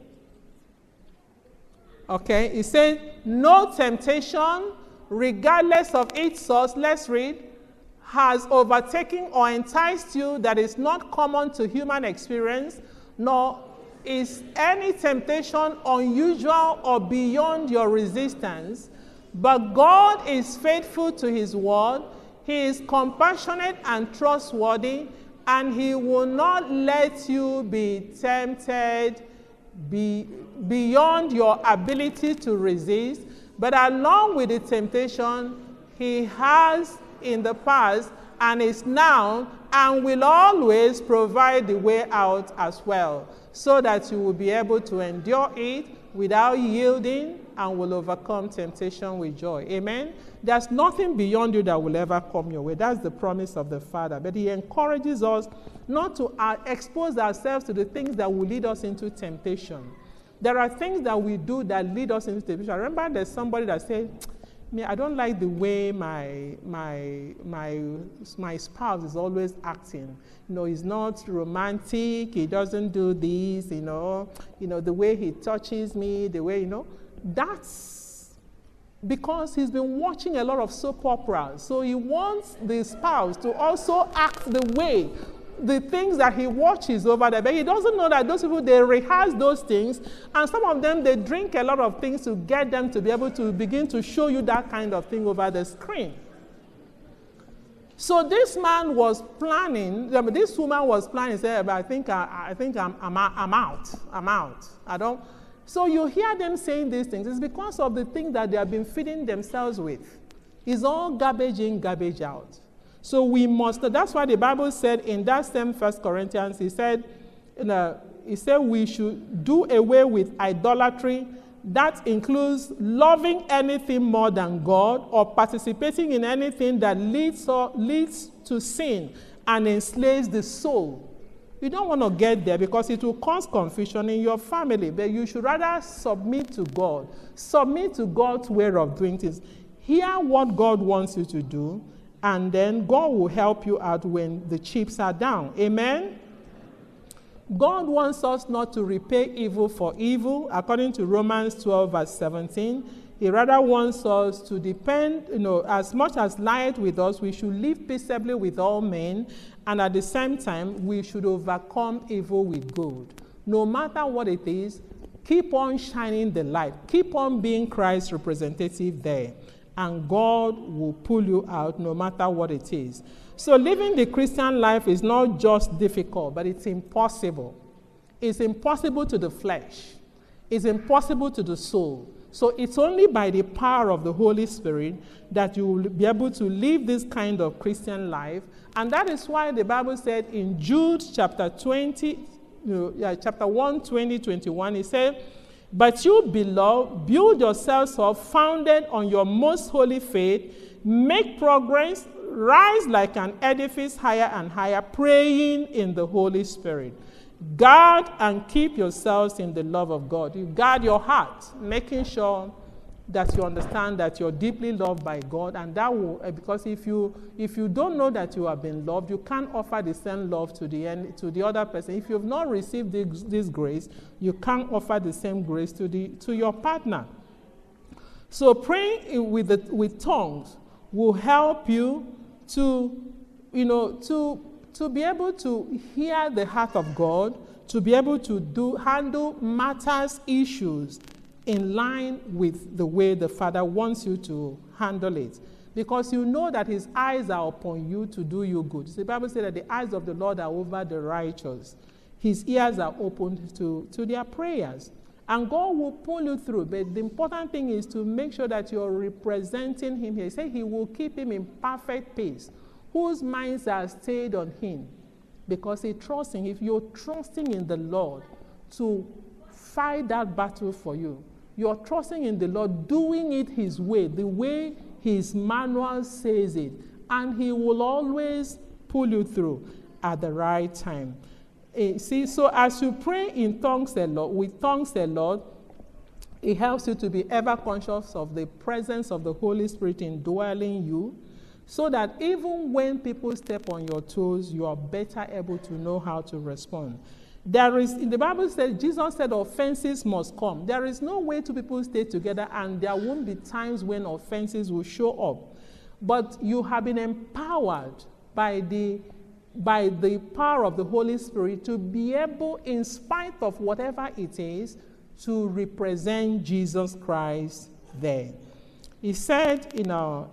Okay, it says, no temptation, regardless of its source, let's read, has overtaken or enticed you that is not common to human experience, nor is any temptation unusual or beyond your resistance. But God is faithful to his word. He is compassionate and trustworthy, and he will not let you be tempted beyond your ability to resist. But along with the temptation, he has in the past and is now and will always provide the way out as well, so that you will be able to endure it without yielding and will overcome temptation with joy. Amen? There's nothing beyond you that will ever come your way. That's the promise of the Father. But he encourages us not to expose ourselves to the things that will lead us into temptation. There are things that we do that lead us into temptation. I remember there's somebody that said, I don't like the way my spouse is always acting. He's not romantic. He doesn't do this. The way he touches me, the way that's because he's been watching a lot of soap operas. So he wants the spouse to also act the way the things that he watches over there, but he doesn't know that those people, they rehearse those things, and some of them, they drink a lot of things to get them to be able to begin to show you that kind of thing over the screen. So this man was planning, this woman was planning, say, I think I'm out. I don't. So you hear them saying these things. It's because of the thing that they have been feeding themselves with. It's all garbage in, garbage out. So we must, that's why the Bible said in that same 1 Corinthians, it said we should do away with idolatry. That includes loving anything more than God or participating in anything that leads to sin and enslaves the soul. You don't want to get there because it will cause confusion in your family, but you should rather submit to God. Submit to God's way of doing things. Hear what God wants you to do, and then God will help you out when the chips are down. Amen? God wants us not to repay evil for evil, according to Romans 12, verse 17. He rather wants us to depend, as much as light with us, we should live peaceably with all men, and at the same time, we should overcome evil with good. No matter what it is, keep on shining the light. Keep on being Christ's representative there, and God will pull you out no matter what it is. So living the Christian life is not just difficult, but it's impossible. It's impossible to the flesh. It's impossible to the soul. So it's only by the power of the Holy Spirit that you will be able to live this kind of Christian life. And that is why the Bible said in Jude chapter 1, 20, 21, it said, "But you, beloved, build yourselves up, founded on your most holy faith, make progress, rise like an edifice higher and higher, praying in the Holy Spirit. Guard and keep yourselves in the love of God." You guard your heart, making sure that you understand that you're deeply loved by God, and that will, because if you don't know that you have been loved, you can't offer the same love to the other person. If you've not received this grace, you can't offer the same grace to your partner. So praying with tongues will help you to be able to hear the heart of God, to be able to handle matters, issues in line with the way the Father wants you to handle it. Because you know that his eyes are upon you to do you good. The Bible says that the eyes of the Lord are over the righteous. His ears are open to their prayers. And God will pull you through. But the important thing is to make sure that you're representing him here. He said he will keep him in perfect peace, whose minds are stayed on him, because he trusts him. If you're trusting in the Lord to fight that battle for you, you're trusting in the Lord, doing it his way, the way his manual says it, and he will always pull you through at the right time. See, so as you pray in tongues a lot, with tongues a lot, it helps you to be ever conscious of the presence of the Holy Spirit indwelling you, so that even when people step on your toes, you are better able to know how to respond. In the Bible said, Jesus said offenses must come. There is no way two people stay together, and there won't be times when offenses will show up. But you have been empowered by the power of the Holy Spirit to be able, in spite of whatever it is, to represent Jesus Christ there. He said in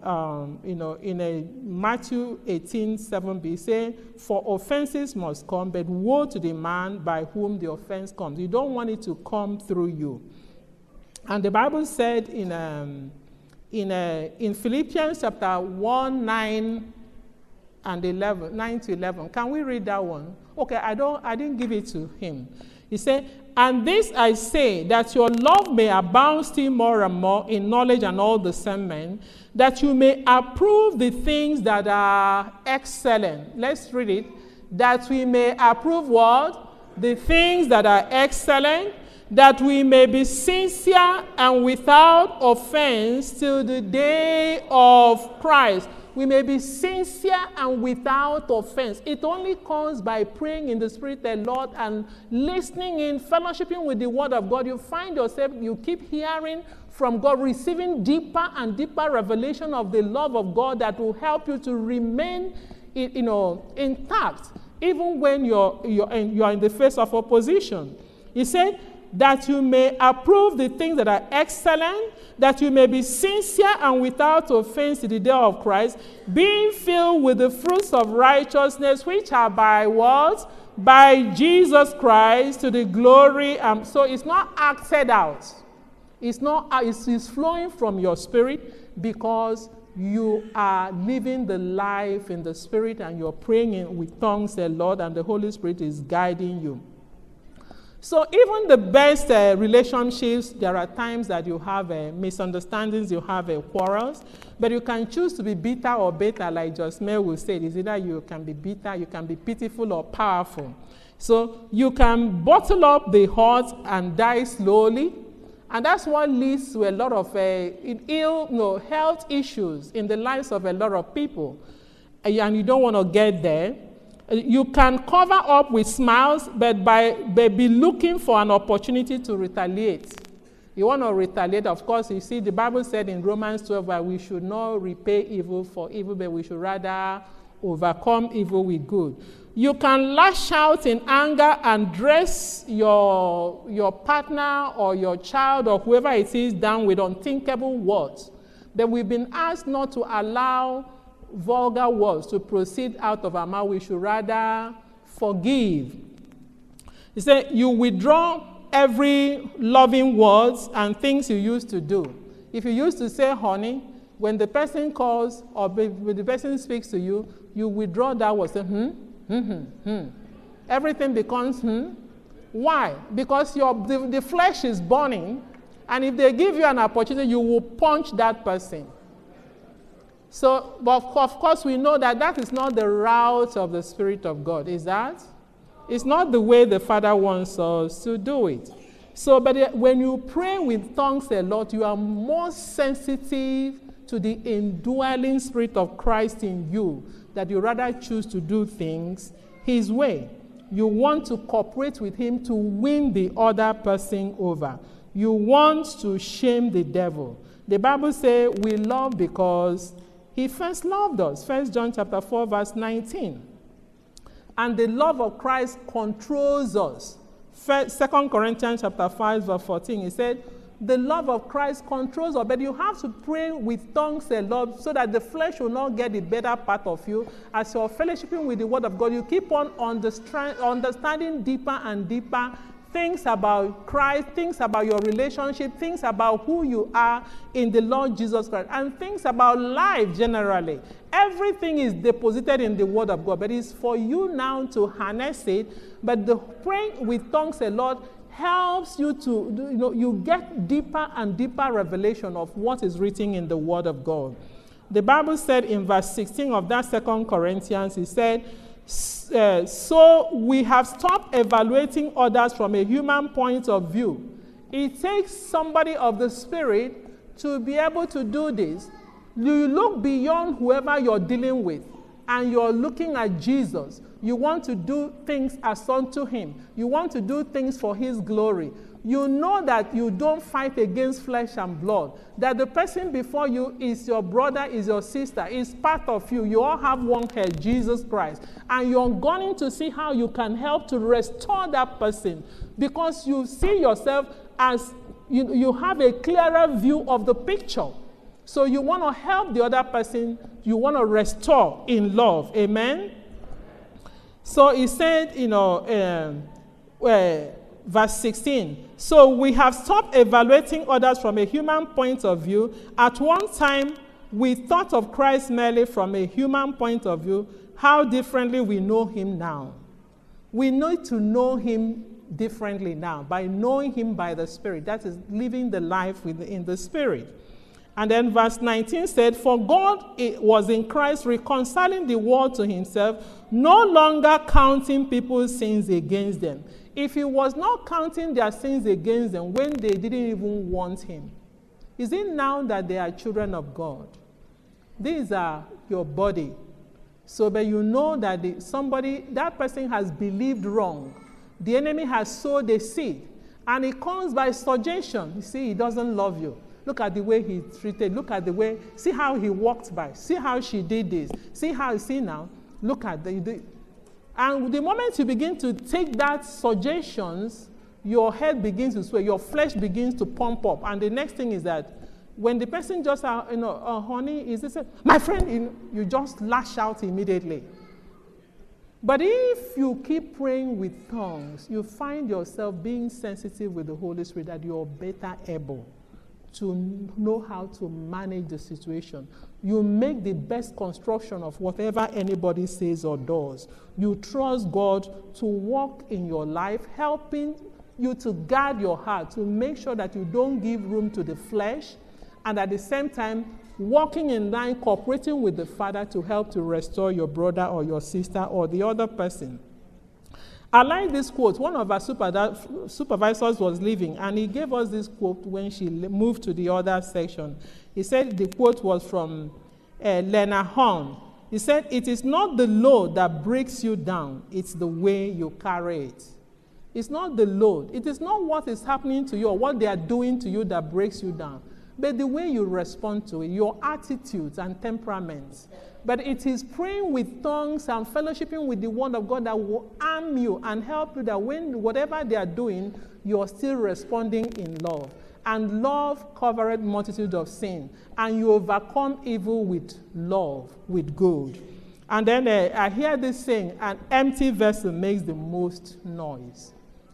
Matthew 18:7b, he said, "For offenses must come, but woe to the man by whom the offense comes." You don't want it to come through you. And the Bible said in Philippians chapter 1, 9 to 11. Can we read that one? Okay, I didn't give it to him. He said, "And this I say, that your love may abound still more and more in knowledge and all discernment, that you may approve the things that are excellent." Let's read it. That we may approve what? The things that are excellent, that we may be sincere and without offense till the day of Christ. We may be sincere and without offense. It only comes by praying in the Spirit a lot and listening in, fellowshipping with the Word of God. You find yourself, you keep hearing from God, receiving deeper and deeper revelation of the love of God that will help you to remain, intact even when you're in the face of opposition. He said, that you may approve the things that are excellent, that you may be sincere and without offense in the day of Christ, being filled with the fruits of righteousness, which are by what? By Jesus Christ, to the glory. So it's not acted out. It's flowing from your spirit, because you are living the life in the spirit, and you're praying with tongues, the Lord, and the Holy Spirit is guiding you. So even the best relationships, there are times that you have misunderstandings, you have quarrels, but you can choose to be bitter or bitter, like Josmel will say. It's either you can be bitter, you can be pitiful or powerful. So you can bottle up the hurt and die slowly, and that's what leads to a lot of health issues in the lives of a lot of people, and you don't want to get there. You can cover up with smiles, but by be looking for an opportunity to retaliate. You want to retaliate, of course. You see, the Bible said in Romans 12 that we should not repay evil for evil, but we should rather overcome evil with good. You can lash out in anger and dress your partner or your child or whoever it is down with unthinkable words. But we've been asked not to allow vulgar words to proceed out of our mouth. We should rather forgive. He said, you withdraw every loving words and things you used to do. If you used to say honey, when the person calls or when the person speaks to you, you withdraw that word. Say, Everything becomes Why? Because the flesh is burning, and if they give you an opportunity, you will punch that person. So, but of course, we know that that is not the route of the Spirit of God. Is that? It's not the way the Father wants us to do it. So, but when you pray with tongues a lot, you are more sensitive to the indwelling Spirit of Christ in you, that you rather choose to do things His way. You want to cooperate with Him to win the other person over. You want to shame the devil. The Bible says we love because He first loved us. 1 John chapter 4, verse 19. And the love of Christ controls us. 2 Corinthians chapter 5, verse 14, he said, the love of Christ controls us, but you have to pray with tongues a lot so that the flesh will not get the better part of you. As you're fellowshipping with the Word of God, you keep on understanding deeper and deeper things about Christ, things about your relationship, things about who you are in the Lord Jesus Christ, and things about life generally. Everything is deposited in the Word of God, but it's for you now to harness it. But the praying with tongues a lot helps you to, you get deeper and deeper revelation of what is written in the Word of God. The Bible said in verse 16 of that 2 Corinthians, it said, so we have stopped evaluating others from a human point of view. It takes somebody of the Spirit to be able to do this. You look beyond whoever you're dealing with, and you're looking at Jesus. You want to do things as unto Him. You want to do things for His glory. You know that you don't fight against flesh and blood, that the person before you is your brother, is your sister, is part of you. You all have one head, Jesus Christ. And you're going to see how you can help to restore that person, because you see yourself as, you have a clearer view of the picture. So you want to help the other person. You want to restore in love. Amen? So he said, verse 16, so we have stopped evaluating others from a human point of view. At one time, we thought of Christ merely from a human point of view. How differently we know Him now. We need to know Him differently now, by knowing Him by the Spirit. That is living the life in the Spirit. And then verse 19 said, for God was in Christ reconciling the world to Himself, no longer counting people's sins against them. If He was not counting their sins against them when they didn't even want Him, is it now that they are children of God? These are your body. So that you know that that person has believed wrong. The enemy has sowed a seed, and it comes by suggestion. You see, he doesn't love you. Look at the way he treated. Look at the way, see how he walked by. See how she did this. See now. Look at And the moment you begin to take that suggestions, your head begins to swell, your flesh begins to pump up. And the next thing is that when the person just, honey, is this, my friend, you just lash out immediately. But if you keep praying with tongues, you find yourself being sensitive with the Holy Spirit, that you're better able to know how to manage the situation. You make the best construction of whatever anybody says or does. You trust God to work in your life, helping you to guard your heart, to make sure that you don't give room to the flesh, and at the same time, walking in line, cooperating with the Father to help to restore your brother or your sister or the other person. I like this quote. One of our supervisors was leaving, and he gave us this quote when she moved to the other section. He said the quote was from Lena Horne. He said, "It is not the load that breaks you down, it's the way you carry it." It's not the load. It is not what is happening to you or what they are doing to you that breaks you down, but the way you respond to it, your attitudes and temperaments. But it is praying with tongues and fellowshipping with the word of God that will arm you and help you, that when whatever they are doing, you're still responding in love. And love covereth multitude of sin. And you overcome evil with love, with good. And then I hear this saying, an empty vessel makes the most noise.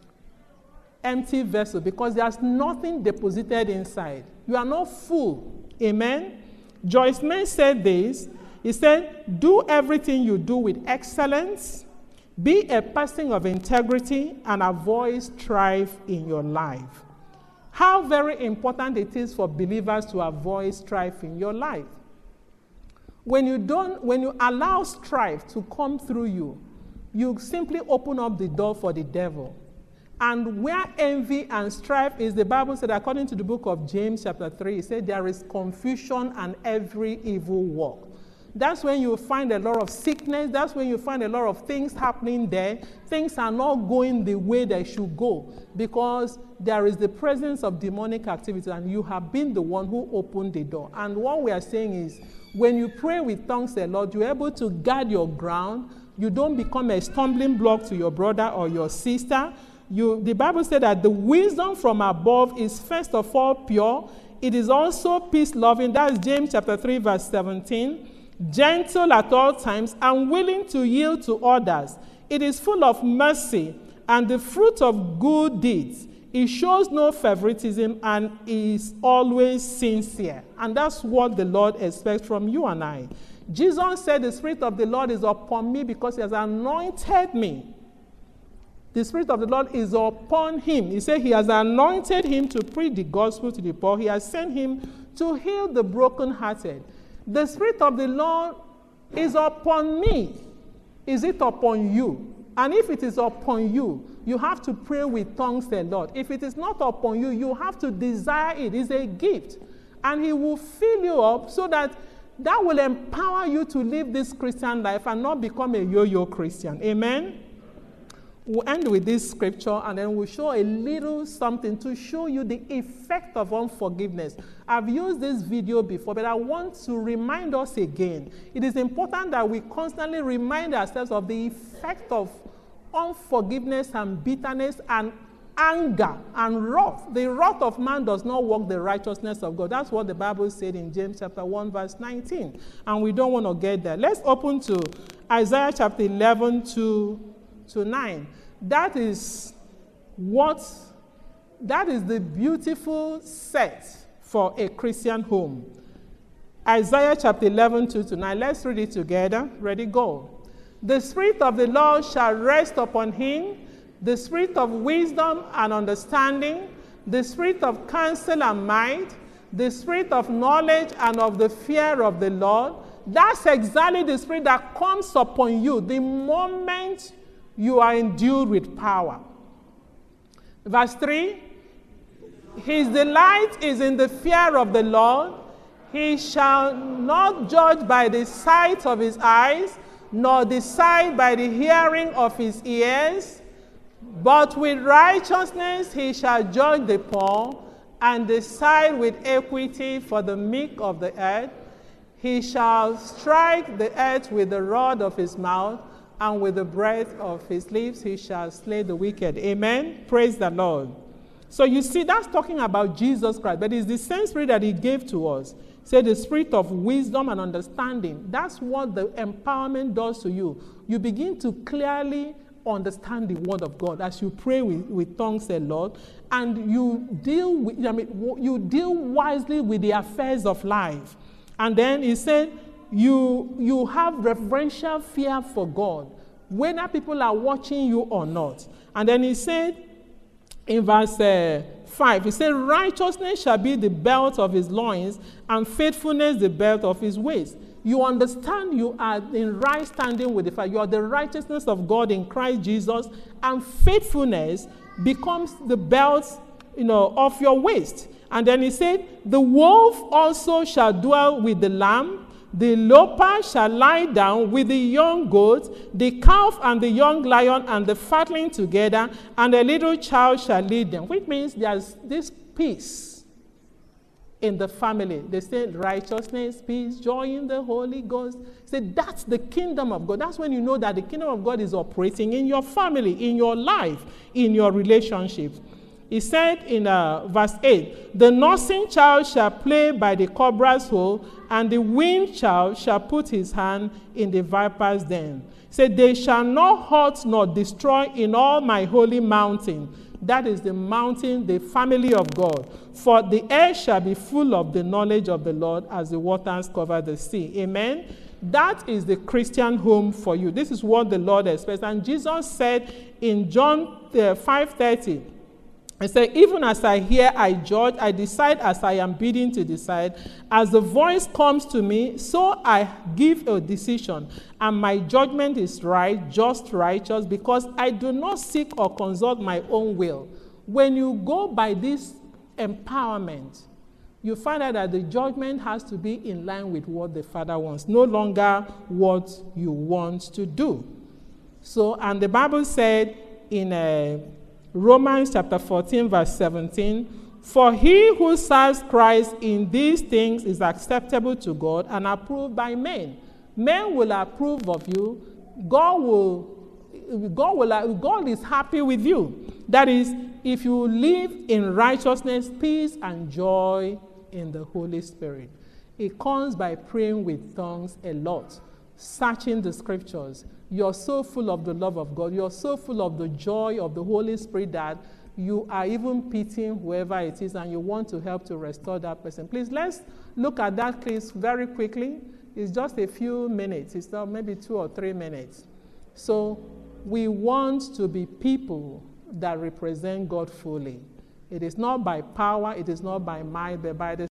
Empty vessel, because there's nothing deposited inside. You are not full. Amen? Joyce Meyer said this. He said, do everything you do with excellence, be a person of integrity, and avoid strife in your life. How very important it is for believers to avoid strife in your life. When you allow strife to come through you, you simply open up the door for the devil. And where envy and strife is, the Bible said, according to the book of James chapter 3, it said there is confusion and every evil work. That's when you find a lot of sickness. That's when you find a lot of things happening there. Things are not going the way they should go because there is the presence of demonic activity, and you have been the one who opened the door. And what we are saying is, when you pray with tongues a lot, you're able to guard your ground. You don't become a stumbling block to your brother or your sister. The Bible said that the wisdom from above is first of all pure. It is also peace-loving. That's James chapter 3, verse 17. Gentle at all times and willing to yield to others. It is full of mercy and the fruit of good deeds. It shows no favoritism and is always sincere. And that's what the Lord expects from you and I. Jesus said, the Spirit of the Lord is upon me because he has anointed me. The Spirit of the Lord is upon him. He said he has anointed him to preach the gospel to the poor. He has sent him to heal the brokenhearted. The Spirit of the Lord is upon me. Is it upon you? And if it is upon you, you have to pray with tongues a lot. If it is not upon you, you have to desire it. It's a gift. And he will fill you up so that will empower you to live this Christian life and not become a yo-yo Christian. Amen? We'll end with this scripture, and then we'll show a little something to show you the effect of unforgiveness. I've used this video before, but I want to remind us again. It is important that we constantly remind ourselves of the effect of unforgiveness and bitterness and anger and wrath. The wrath of man does not work the righteousness of God. That's what the Bible said in James chapter 1, verse 19. And we don't want to get there. Let's open to Isaiah chapter 11 to 9. That is the beautiful set for a Christian home. Isaiah chapter 11, 2-9. Let's read it together. Ready, go. The Spirit of the Lord shall rest upon him, the Spirit of wisdom and understanding, the Spirit of counsel and might, the Spirit of knowledge and of the fear of the Lord. That's exactly the Spirit that comes upon you the moment you are endued with power. Verse 3, his delight is in the fear of the Lord. He shall not judge by the sight of his eyes, nor decide by the hearing of his ears, but with righteousness he shall judge the poor, and decide with equity for the meek of the earth. He shall strike the earth with the rod of his mouth, and with the breath of his lips he shall slay the wicked. Amen? Praise the Lord. So you see, that's talking about Jesus Christ, but it's the same spirit that he gave to us. Say the spirit of wisdom and understanding. That's what the empowerment does to you. You begin to clearly understand the word of God as you pray with tongues a lot, and you deal wisely with the affairs of life. And then he said, you have reverential fear for God, whether people are watching you or not. And then he said, in verse 5, he said, righteousness shall be the belt of his loins, and faithfulness the belt of his waist. You understand you are in right standing with the Father. You are the righteousness of God in Christ Jesus, and faithfulness becomes the belt, of your waist. And then he said, the wolf also shall dwell with the lamb, the leopard shall lie down with the young goat, the calf and the young lion and the fatling together, and a little child shall lead them. Which means there's this peace in the family. They say righteousness, peace, joy in the Holy Ghost. Say that's the kingdom of God. That's when you know that the kingdom of God is operating in your family, in your life, in your relationships. He said in verse 8, the nursing child shall play by the cobra's hole, and the weaned child shall put his hand in the viper's den. Said, they shall not hurt nor destroy in all my holy mountain. That is the mountain, the family of God. For the earth shall be full of the knowledge of the Lord as the waters cover the sea. Amen. That is the Christian home for you. This is what the Lord expects. And Jesus said in John 5:30, he said, even as I hear, I judge, I decide as I am bidden to decide. As the voice comes to me, so I give a decision. And my judgment is right, just, righteous, because I do not seek or consult my own will. When you go by this empowerment, you find out that the judgment has to be in line with what the Father wants, no longer what you want to do. So, and the Bible said in Romans chapter 14, verse 17, for he who serves Christ in these things is acceptable to God and approved by men. Men will approve of you. God is happy with you. That is, if you live in righteousness, peace, and joy in the Holy Spirit. It comes by praying with tongues a lot, searching the scriptures. You're so full of the love of God. You're so full of the joy of the Holy Spirit that you are even pitying whoever it is, and you want to help to restore that person. Please, let's look at that case very quickly. It's just a few minutes. It's not maybe 2 or 3 minutes. So we want to be people that represent God fully. It is not by power, it is not by might, but by the